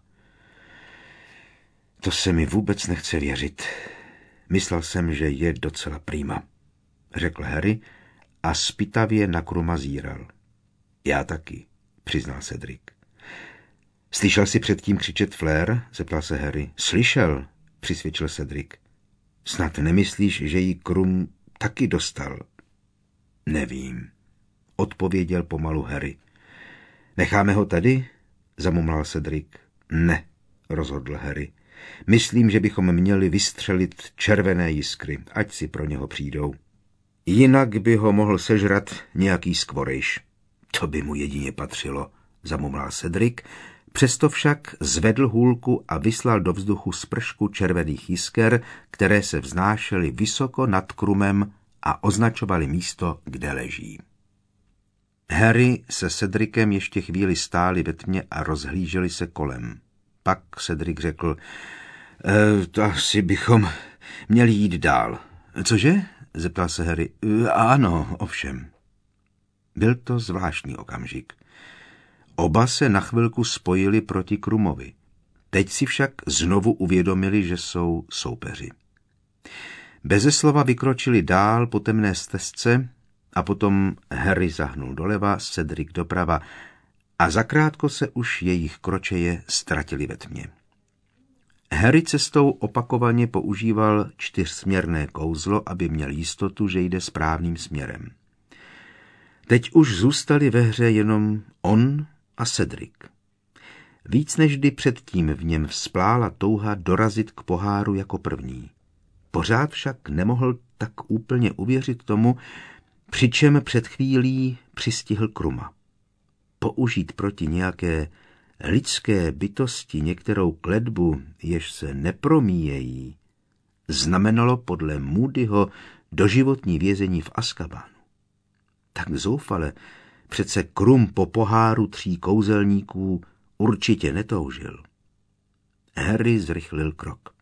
To se mi vůbec nechce věřit. Myslel jsem, že je docela prýma, řekl Harry a zpitavě na Kruma zíral. Já taky, přiznal Cedric. Slyšel jsi předtím křičet Flair? Zeptal se Harry. Slyšel, přisvědčil Cedric. Snad nemyslíš, že jí Krum taky dostal? Nevím, odpověděl pomalu Harry. Necháme ho tady? Zamumlal Cedric. Ne, rozhodl Harry. Myslím, že bychom měli vystřelit červené jiskry, ať si pro něho přijdou. Jinak by ho mohl sežrat nějaký skvorejš. To by mu jedině patřilo, zamumlal Cedric, přesto však zvedl hůlku a vyslal do vzduchu spršku červených jisker, které se vznášely vysoko nad Krumem a označovaly místo, kde leží. Harry se Cedricem ještě chvíli stáli ve tmě a rozhlíželi se kolem. Pak Cedric řekl, e, to asi bychom měli jít dál. Cože? Zeptal se Harry. E, ano, ovšem. Byl to zvláštní okamžik. Oba se na chvilku spojili proti Krumovi. Teď si však znovu uvědomili, že jsou soupeři. Beze slova vykročili dál po temné stezce a potom Harry zahnul doleva, Cedric doprava a zakrátko se už jejich kročeje ztratili ve tmě. Harry cestou opakovaně používal čtyřsměrné kouzlo, aby měl jistotu, že jde správným směrem. Teď už zůstali ve hře jenom on a Cedric. Víc než kdy předtím v něm vzplála touha dorazit k poháru jako první. Pořád však nemohl tak úplně uvěřit tomu, přičem před chvílí přistihl Kruma. Použít proti nějaké lidské bytosti některou kletbu, jež se nepromíjejí, znamenalo podle Moodyho doživotní vězení v Azkabánu. Tak zoufale přece Krum po poháru tří kouzelníků určitě netoužil. Harry zrychlil krok.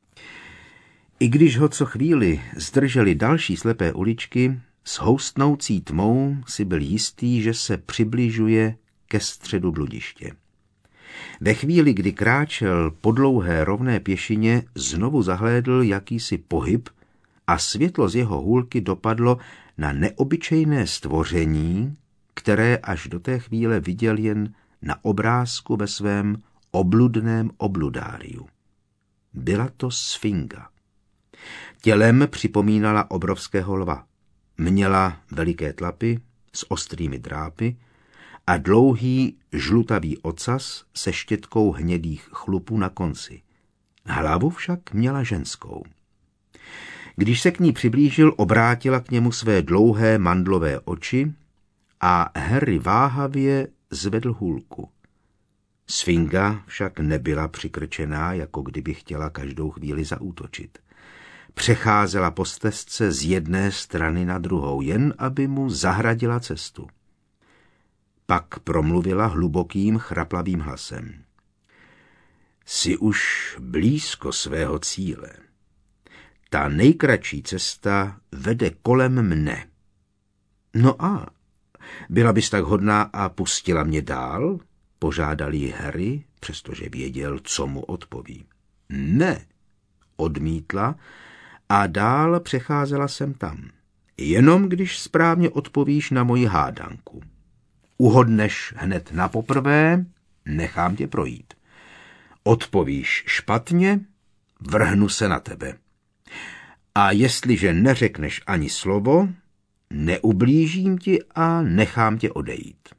I když ho co chvíli zdrželi další slepé uličky, s houstnoucí tmou si byl jistý, že se přibližuje ke středu bludiště. Ve chvíli, kdy kráčel po dlouhé rovné pěšině, znovu zahlédl jakýsi pohyb a světlo z jeho hůlky dopadlo na neobyčejné stvoření, které až do té chvíle viděl jen na obrázku ve svém obludném obludáriu. Byla to sfinga. Tělem připomínala obrovského lva. Měla veliké tlapy s ostrými drápy a dlouhý žlutavý ocas se štětkou hnědých chlupů na konci. Hlavu však měla ženskou. Když se k ní přiblížil, obrátila k němu své dlouhé mandlové oči a Harry váhavě zvedl hůlku. Sfinga však nebyla přikrčená, jako kdyby chtěla každou chvíli zaútočit. Přecházela po stezce z jedné strany na druhou, jen aby mu zahradila cestu. Pak promluvila hlubokým, chraplavým hlasem. Jsi už blízko svého cíle. Ta nejkratší cesta vede kolem mne. No a, byla bys tak hodná a pustila mě dál? požádal jí Harry, přestože věděl, co mu odpoví. Ne, odmítla a dál přecházela sem tam. Jenom když správně odpovíš na moji hádanku. Uhodneš hned na poprvé, nechám tě projít. Odpovíš špatně, vrhnu se na tebe. A jestliže neřekneš ani slovo, neublížím ti a nechám tě odejít.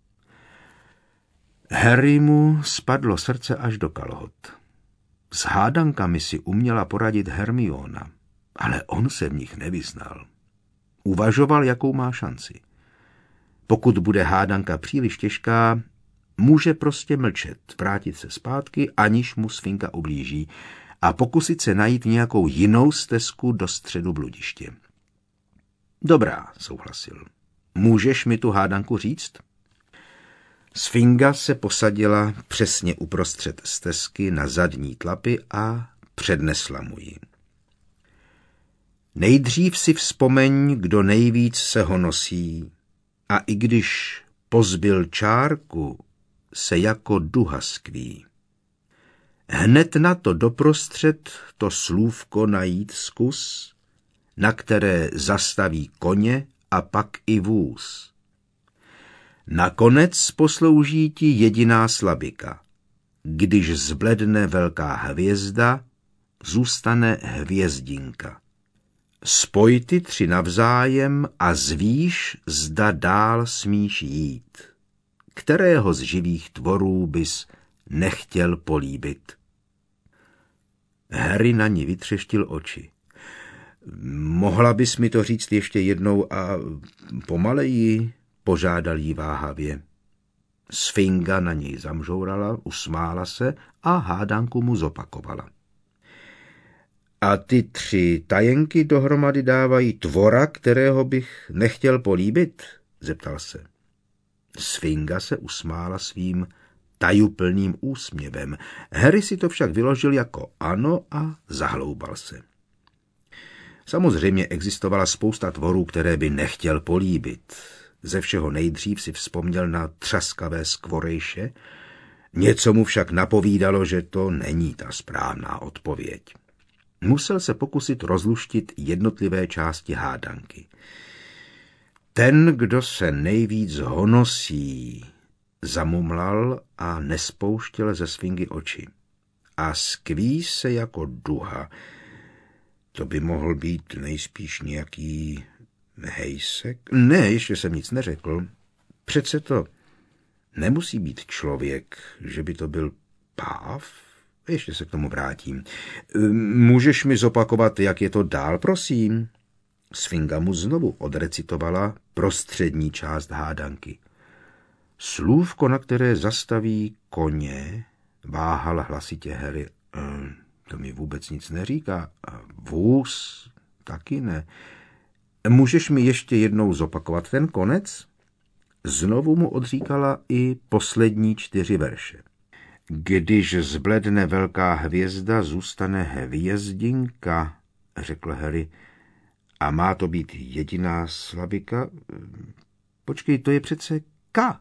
Harry mu spadlo srdce až do kalhot. S hádankami si uměla poradit Hermiona, ale on se v nich nevyznal. Uvažoval, jakou má šanci. Pokud bude hádanka příliš těžká, může prostě mlčet, vrátit se zpátky, aniž mu sfinka ublíží, a pokusit se najít nějakou jinou stezku do středu bludiště. Dobrá, souhlasil. Můžeš mi tu hádanku říct? Sfinga se posadila přesně uprostřed stezky na zadní tlapy a přednesla mu ji. Nejdřív si vzpomeň, kdo nejvíc se ho nosí, a i když pozbyl čárku, se jako duha skví. Hned na to doprostřed to slůvko najít zkus, na které zastaví koně a pak i vůz. Nakonec poslouží ti jediná slabika. Když zbledne velká hvězda, zůstane hvězdinka. Spoj ty tři navzájem a zvíš, zda dál smíš jít. Kterého z živých tvorů bys nechtěl políbit? Harry na ní vytřeštil oči. Mohla bys mi to říct ještě jednou a pomaleji, požádal jí váhavě. Sfinga na něj zamžourala, usmála se a hádanku mu zopakovala. A ty tři tajenky dohromady dávají tvora, kterého bych nechtěl políbit? Zeptal se. Sfinga se usmála svým tajuplným úsměvem. Harry si to však vyložil jako ano a zahloubal se. Samozřejmě existovala spousta tvorů, které by nechtěl políbit. Ze všeho nejdřív si vzpomněl na třaskavé skvorejše. Něco mu však napovídalo, že to není ta správná odpověď. Musel se pokusit rozluštit jednotlivé části hádanky. Ten, kdo se nejvíc honosí, zamumlal a nespouštěl ze Sfingy oči. A skví se jako duha. To by mohl být nejspíš nějaký hejsek? Ne, ještě jsem nic neřekl. Přece to nemusí být člověk, že by to byl páv. Ještě se k tomu vrátím. Můžeš mi zopakovat, jak je to dál, prosím? Sfinga mu znovu odrecitovala prostřední část hádanky. Slůvko, na které zastaví koně, váhal hlasitě Harry. Ehm, to mi vůbec nic neříká. Vůz? Taky ne. Můžeš mi ještě jednou zopakovat ten konec? Znovu mu odříkala i poslední čtyři verše. Když zbledne velká hvězda, zůstane hvězdinka, řekl Harry. A má to být jediná slabika? Počkej, to je přece K.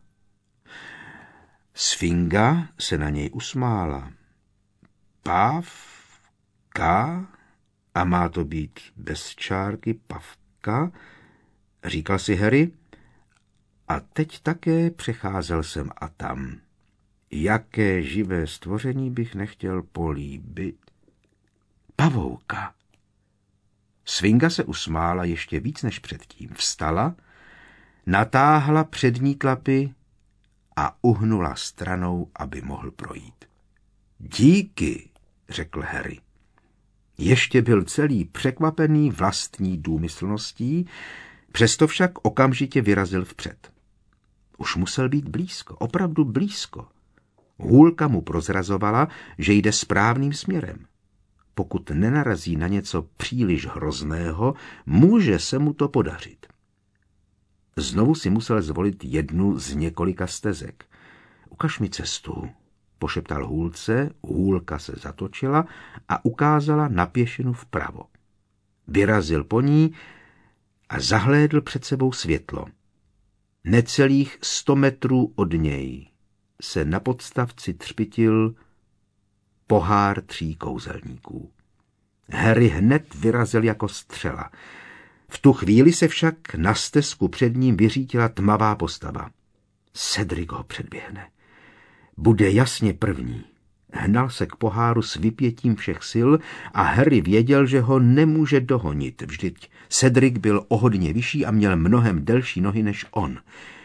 Sfinga se na něj usmála. Páv, K, a má to být bez čárky pavka, říkal si Harry. A teď také přecházel sem a tam. Jaké živé stvoření bych nechtěl políbit? Pavouka. Sfinga se usmála ještě víc než předtím. Vstala, natáhla přední tlapy a uhnula stranou, aby mohl projít. Díky, řekl Harry. Ještě byl celý překvapený vlastní důmyslností, přesto však okamžitě vyrazil vpřed. Už musel být blízko, opravdu blízko. Hůlka mu prozrazovala, že jde správným směrem. Pokud nenarazí na něco příliš hrozného, může se mu to podařit. Znovu si musel zvolit jednu z několika stezek. Ukaž mi cestu, pošeptal hůlce, hůlka se zatočila a ukázala na pěšinu vpravo. Vyrazil po ní a zahlédl před sebou světlo. Necelých sto metrů od něj se na podstavci třpitil pohár tří kouzelníků. Harry hned vyrazil jako střela. V tu chvíli se však na stezku před ním vyřítila tmavá postava. Cedric ho předběhne. Bude jasně první. Hnal se k poháru s vypětím všech sil a Harry věděl, že ho nemůže dohonit. Vždyť Cedric byl o hodně vyšší a měl mnohem delší nohy než on.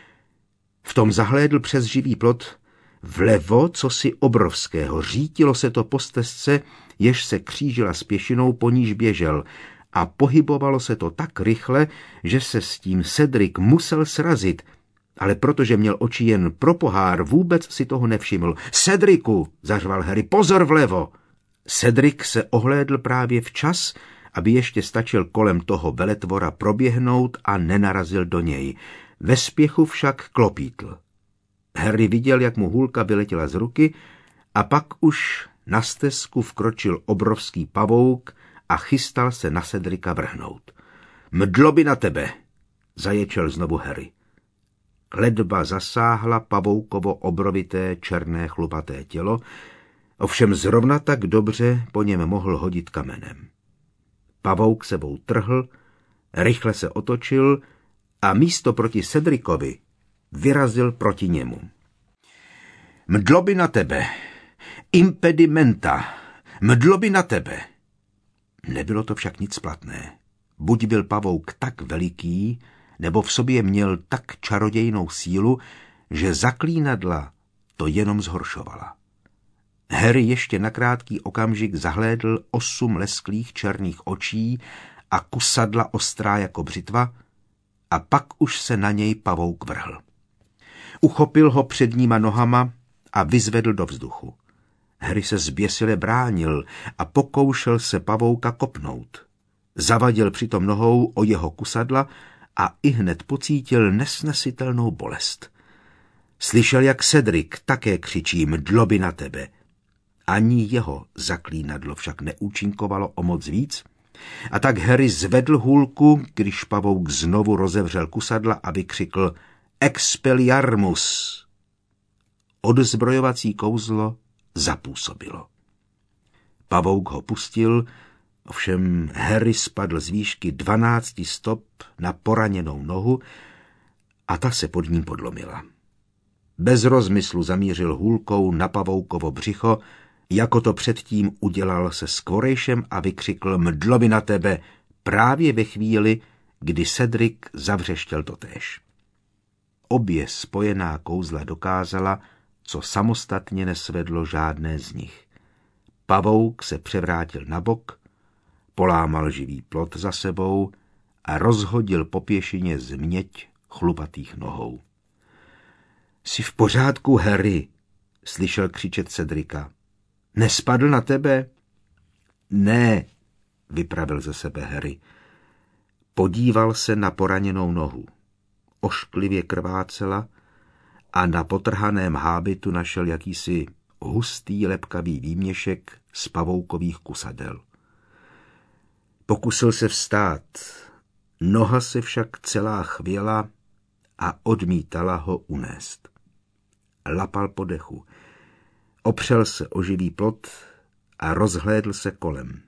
V tom zahlédl přes živý plot vlevo cosi obrovského. Řítilo se to po stezce, jež se křížila s pěšinou, po níž běžel, a pohybovalo se to tak rychle, že se s tím Cedric musel srazit, ale protože měl oči jen pro pohár, vůbec si toho nevšiml. Cedricu, zařval Harry, pozor vlevo! Cedric se ohlédl právě včas, aby ještě stačil kolem toho veletvora proběhnout a nenarazil do něj. Ve spěchu však klopítl. Harry viděl, jak mu hůlka vyletěla z ruky, a pak už na stezku vkročil obrovský pavouk a chystal se na Cedrica vrhnout. Mdloby na tebe, zaječel znovu Harry. Kledba zasáhla pavoukovo obrovité černé chlupaté tělo, ovšem zrovna tak dobře po něm mohl hodit kamenem. Pavouk sebou trhl, rychle se otočil a místo proti Cedricovi vyrazil proti němu. Mdloby na tebe, impedimenta, mdloby na tebe. Nebylo to však nic platné. Buď byl pavouk tak veliký, nebo v sobě měl tak čarodějnou sílu, že zaklínadla to jenom zhoršovala. Harry ještě na krátký okamžik zahlédl osm lesklých černých očí a kusadla ostrá jako břitva, a pak už se na něj pavouk vrhl. Uchopil ho předníma nohama a vyzvedl do vzduchu. Harry se zběsile bránil a pokoušel se pavouka kopnout. Zavadil přitom nohou o jeho kusadla a ihned pocítil nesnesitelnou bolest. Slyšel, jak Cedric také křičí mdloby na tebe. Ani jeho zaklínadlo však neúčinkovalo o moc víc, a tak Harry zvedl hůlku, když pavouk znovu rozevřel kusadla a vykřikl Expelliarmus. Odzbrojovací kouzlo zapůsobilo. Pavouk ho pustil, ovšem Harry spadl z výšky dvanácti stop na poraněnou nohu a ta se pod ním podlomila. Bez rozmyslu zamířil hůlkou na pavoukovo břicho, jako to předtím udělal se Squorejšem, a vykřikl mdloby na tebe právě ve chvíli, kdy Cedric zavřeštěl totéž. Obě spojená kouzla dokázala, co samostatně nesvedlo žádné z nich. Pavouk se převrátil na bok, polámal živý plot za sebou a rozhodil po pěšině změť chlupatých nohou. Jsi v pořádku, Harry? Slyšel křičet Cedrica. Nespadl na tebe? Ne, vypravil ze sebe Harry. Podíval se na poraněnou nohu. Ošklivě krvácela a na potrhaném hábitu našel jakýsi hustý lepkavý výměšek z pavoukových kusadel. Pokusil se vstát, noha se však celá chvěla a odmítala ho unést. Lapal po dechu, opřel se o živý plot a rozhlédl se kolem.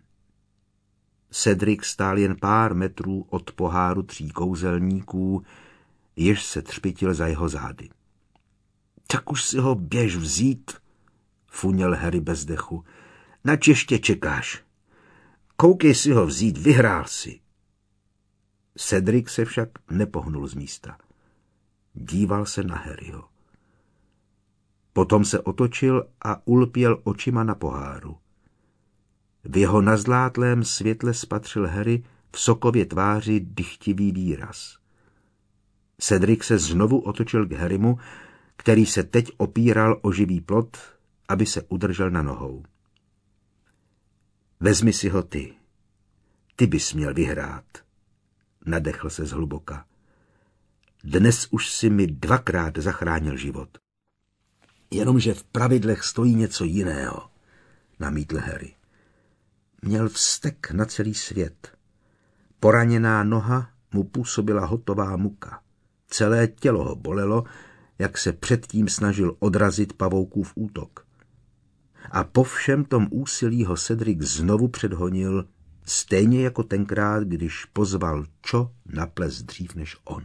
Cedric stál jen pár metrů od poháru tří kouzelníků, jež se třpitil za jeho zády. Tak už si ho běž vzít, funěl Harry bez dechu. Nač ještě čekáš? Koukej si ho vzít, vyhrál si. Cedric se však nepohnul z místa. Díval se na Harryho. Potom se otočil a ulpěl očima na poháru. V jeho nazlátlém světle spatřil Harry v sokově tváři dychtivý výraz. Cedric se znovu otočil k Harrymu, který se teď opíral o živý plot, aby se udržel na nohou. Vezmi si ho ty. Ty bys měl vyhrát. Nadechl se zhluboka. Dnes už si mi dvakrát zachránil život. Jenomže v pravidlech stojí něco jiného, namítl Harry. Měl vztek na celý svět. Poraněná noha mu působila hotová muka. Celé tělo ho bolelo, jak se předtím snažil odrazit pavoukův útok. A po všem tom úsilí ho Cedric znovu předhonil, stejně jako tenkrát, když pozval Čo na ples dřív než on.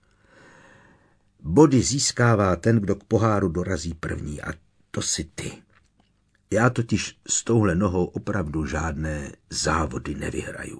Body získává ten, kdo k poháru dorazí první, a to si ty. Já totiž s touhle nohou opravdu žádné závody nevyhraju.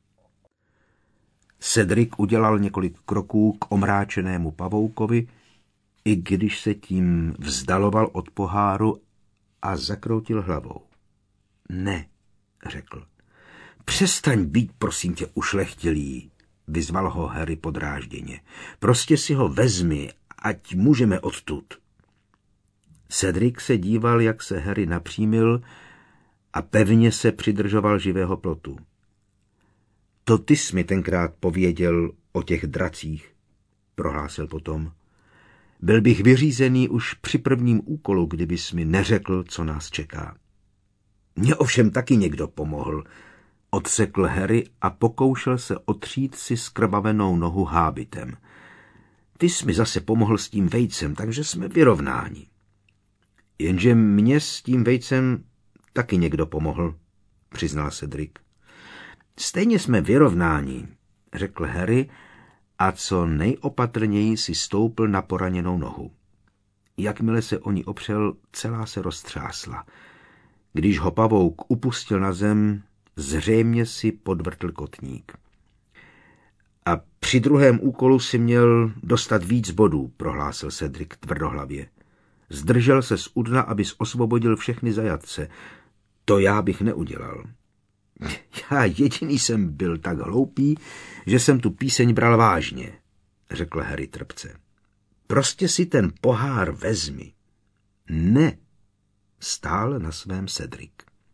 Cedric udělal několik kroků k omráčenému pavoukovi, i když se tím vzdaloval od poháru, a zakroutil hlavou. Ne, řekl. Přestaň být, prosím tě, ušlechtilý, vyzval ho Harry podrážděně. Prostě si ho vezmi, ať můžeme odtud. Cedric se díval, jak se Harry napřímil, a pevně se přidržoval živého plotu. To ty jsi mi tenkrát pověděl o těch dracích, prohlásil potom. Byl bych vyřízený už při prvním úkolu, kdybys mi neřekl, co nás čeká. Mně ovšem taky někdo pomohl, odsekl Harry a pokoušel se otřít si skrvavenou nohu hábitem. Ty jsi mi zase pomohl s tím vejcem, takže jsme vyrovnáni. Jenže mně s tím vejcem taky někdo pomohl, přiznal Cedric. Stejně jsme vyrovnáni, řekl Harry, a co nejopatrněji si stoupl na poraněnou nohu. Jakmile se o ní opřel, celá se roztřásla. Když ho pavouk upustil na zem, zřejmě si podvrtl kotník. A při druhém úkolu si měl dostat víc bodů, prohlásil Cedric tvrdohlavě. Zdržel se z udna, abys osvobodil všechny zajatce. To já bych neudělal. Já jediný jsem byl tak hloupý, že jsem tu píseň bral vážně, řekl Harry trpce. Prostě si ten pohár vezmi. Ne, stál na svém Cedric.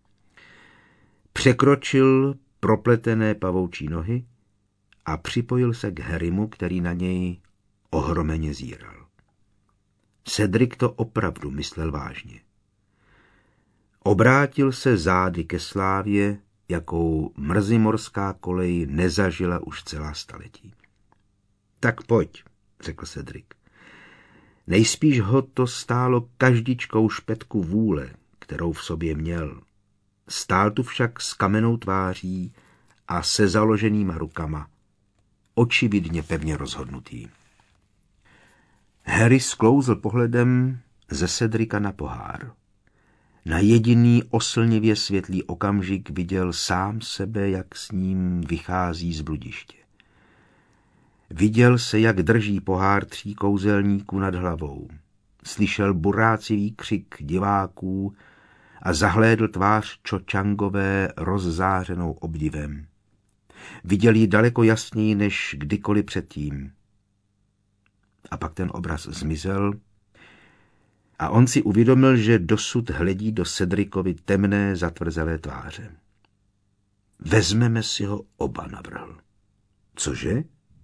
Překročil propletené pavoučí nohy a připojil se k Harrymu, který na něj ohromeně zíral. Cedric to opravdu myslel vážně. Obrátil se zády ke slávě, jakou mrzimorská kolej nezažila už celá staletí. Tak pojď, řekl Cedric. Nejspíš ho to stálo každičkou špetku vůle, kterou v sobě měl. Stál tu však s kamennou tváří a se založenýma rukama, očividně pevně rozhodnutý. Harry sklouzl pohledem ze Cedrica na pohár. Na jediný oslnivě světlý okamžik viděl sám sebe, jak s ním vychází z bludiště. Viděl se, jak drží pohár tří kouzelníků nad hlavou. Slyšel burácivý křik diváků a zahlédl tvář Cho Changové rozzářenou obdivem. Viděl ji daleko jasněji než kdykoliv předtím. A pak ten obraz zmizel a on si uvědomil, že dosud hledí do Cedricovy temné, zatvrzelé tváře. Vezmeme si ho oba, navrhl. Cože?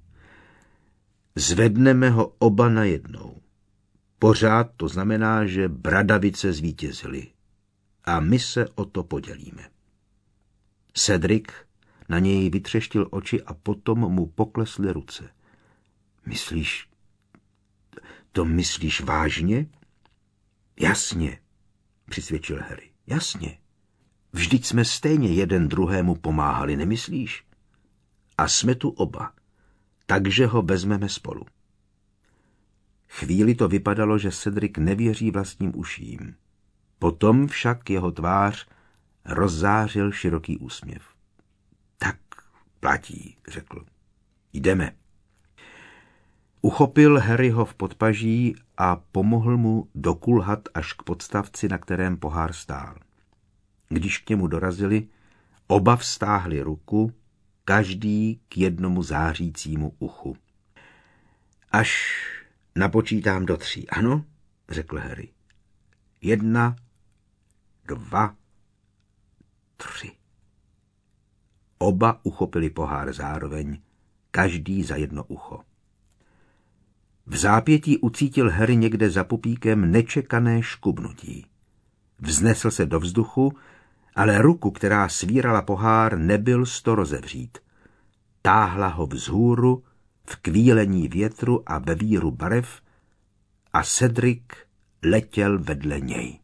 Zvedneme ho oba najednou. Pořád to znamená, že bradavice zvítězily. A my se o to podělíme. Cedric na něj vytřeštil oči a potom mu poklesly ruce. Myslíš, to myslíš vážně? Jasně, přisvědčil Harry. Jasně. Vždyť jsme stejně jeden druhému pomáhali, nemyslíš? A jsme tu oba, takže ho vezmeme spolu. Chvíli to vypadalo, že Cedric nevěří vlastním uším. Potom však jeho tvář rozzářil široký úsměv. Tak platí, řekl. Jdeme. Uchopil Harryho v podpaží a pomohl mu dokulhat až k podstavci, na kterém pohár stál. Když k němu dorazili, oba vztáhli ruku, každý k jednomu zářícímu uchu. Až napočítám do tří, ano, řekl Harry. Jedna, dva, tři. Oba uchopili pohár zároveň, každý za jedno ucho. V zápětí ucítil Harry někde za pupíkem nečekané škubnutí. Vznesl se do vzduchu, ale ruku, která svírala pohár, nebyl sto rozevřít. Táhla ho vzhůru, v kvílení větru a ve víru barev a Cedric letěl vedle něj.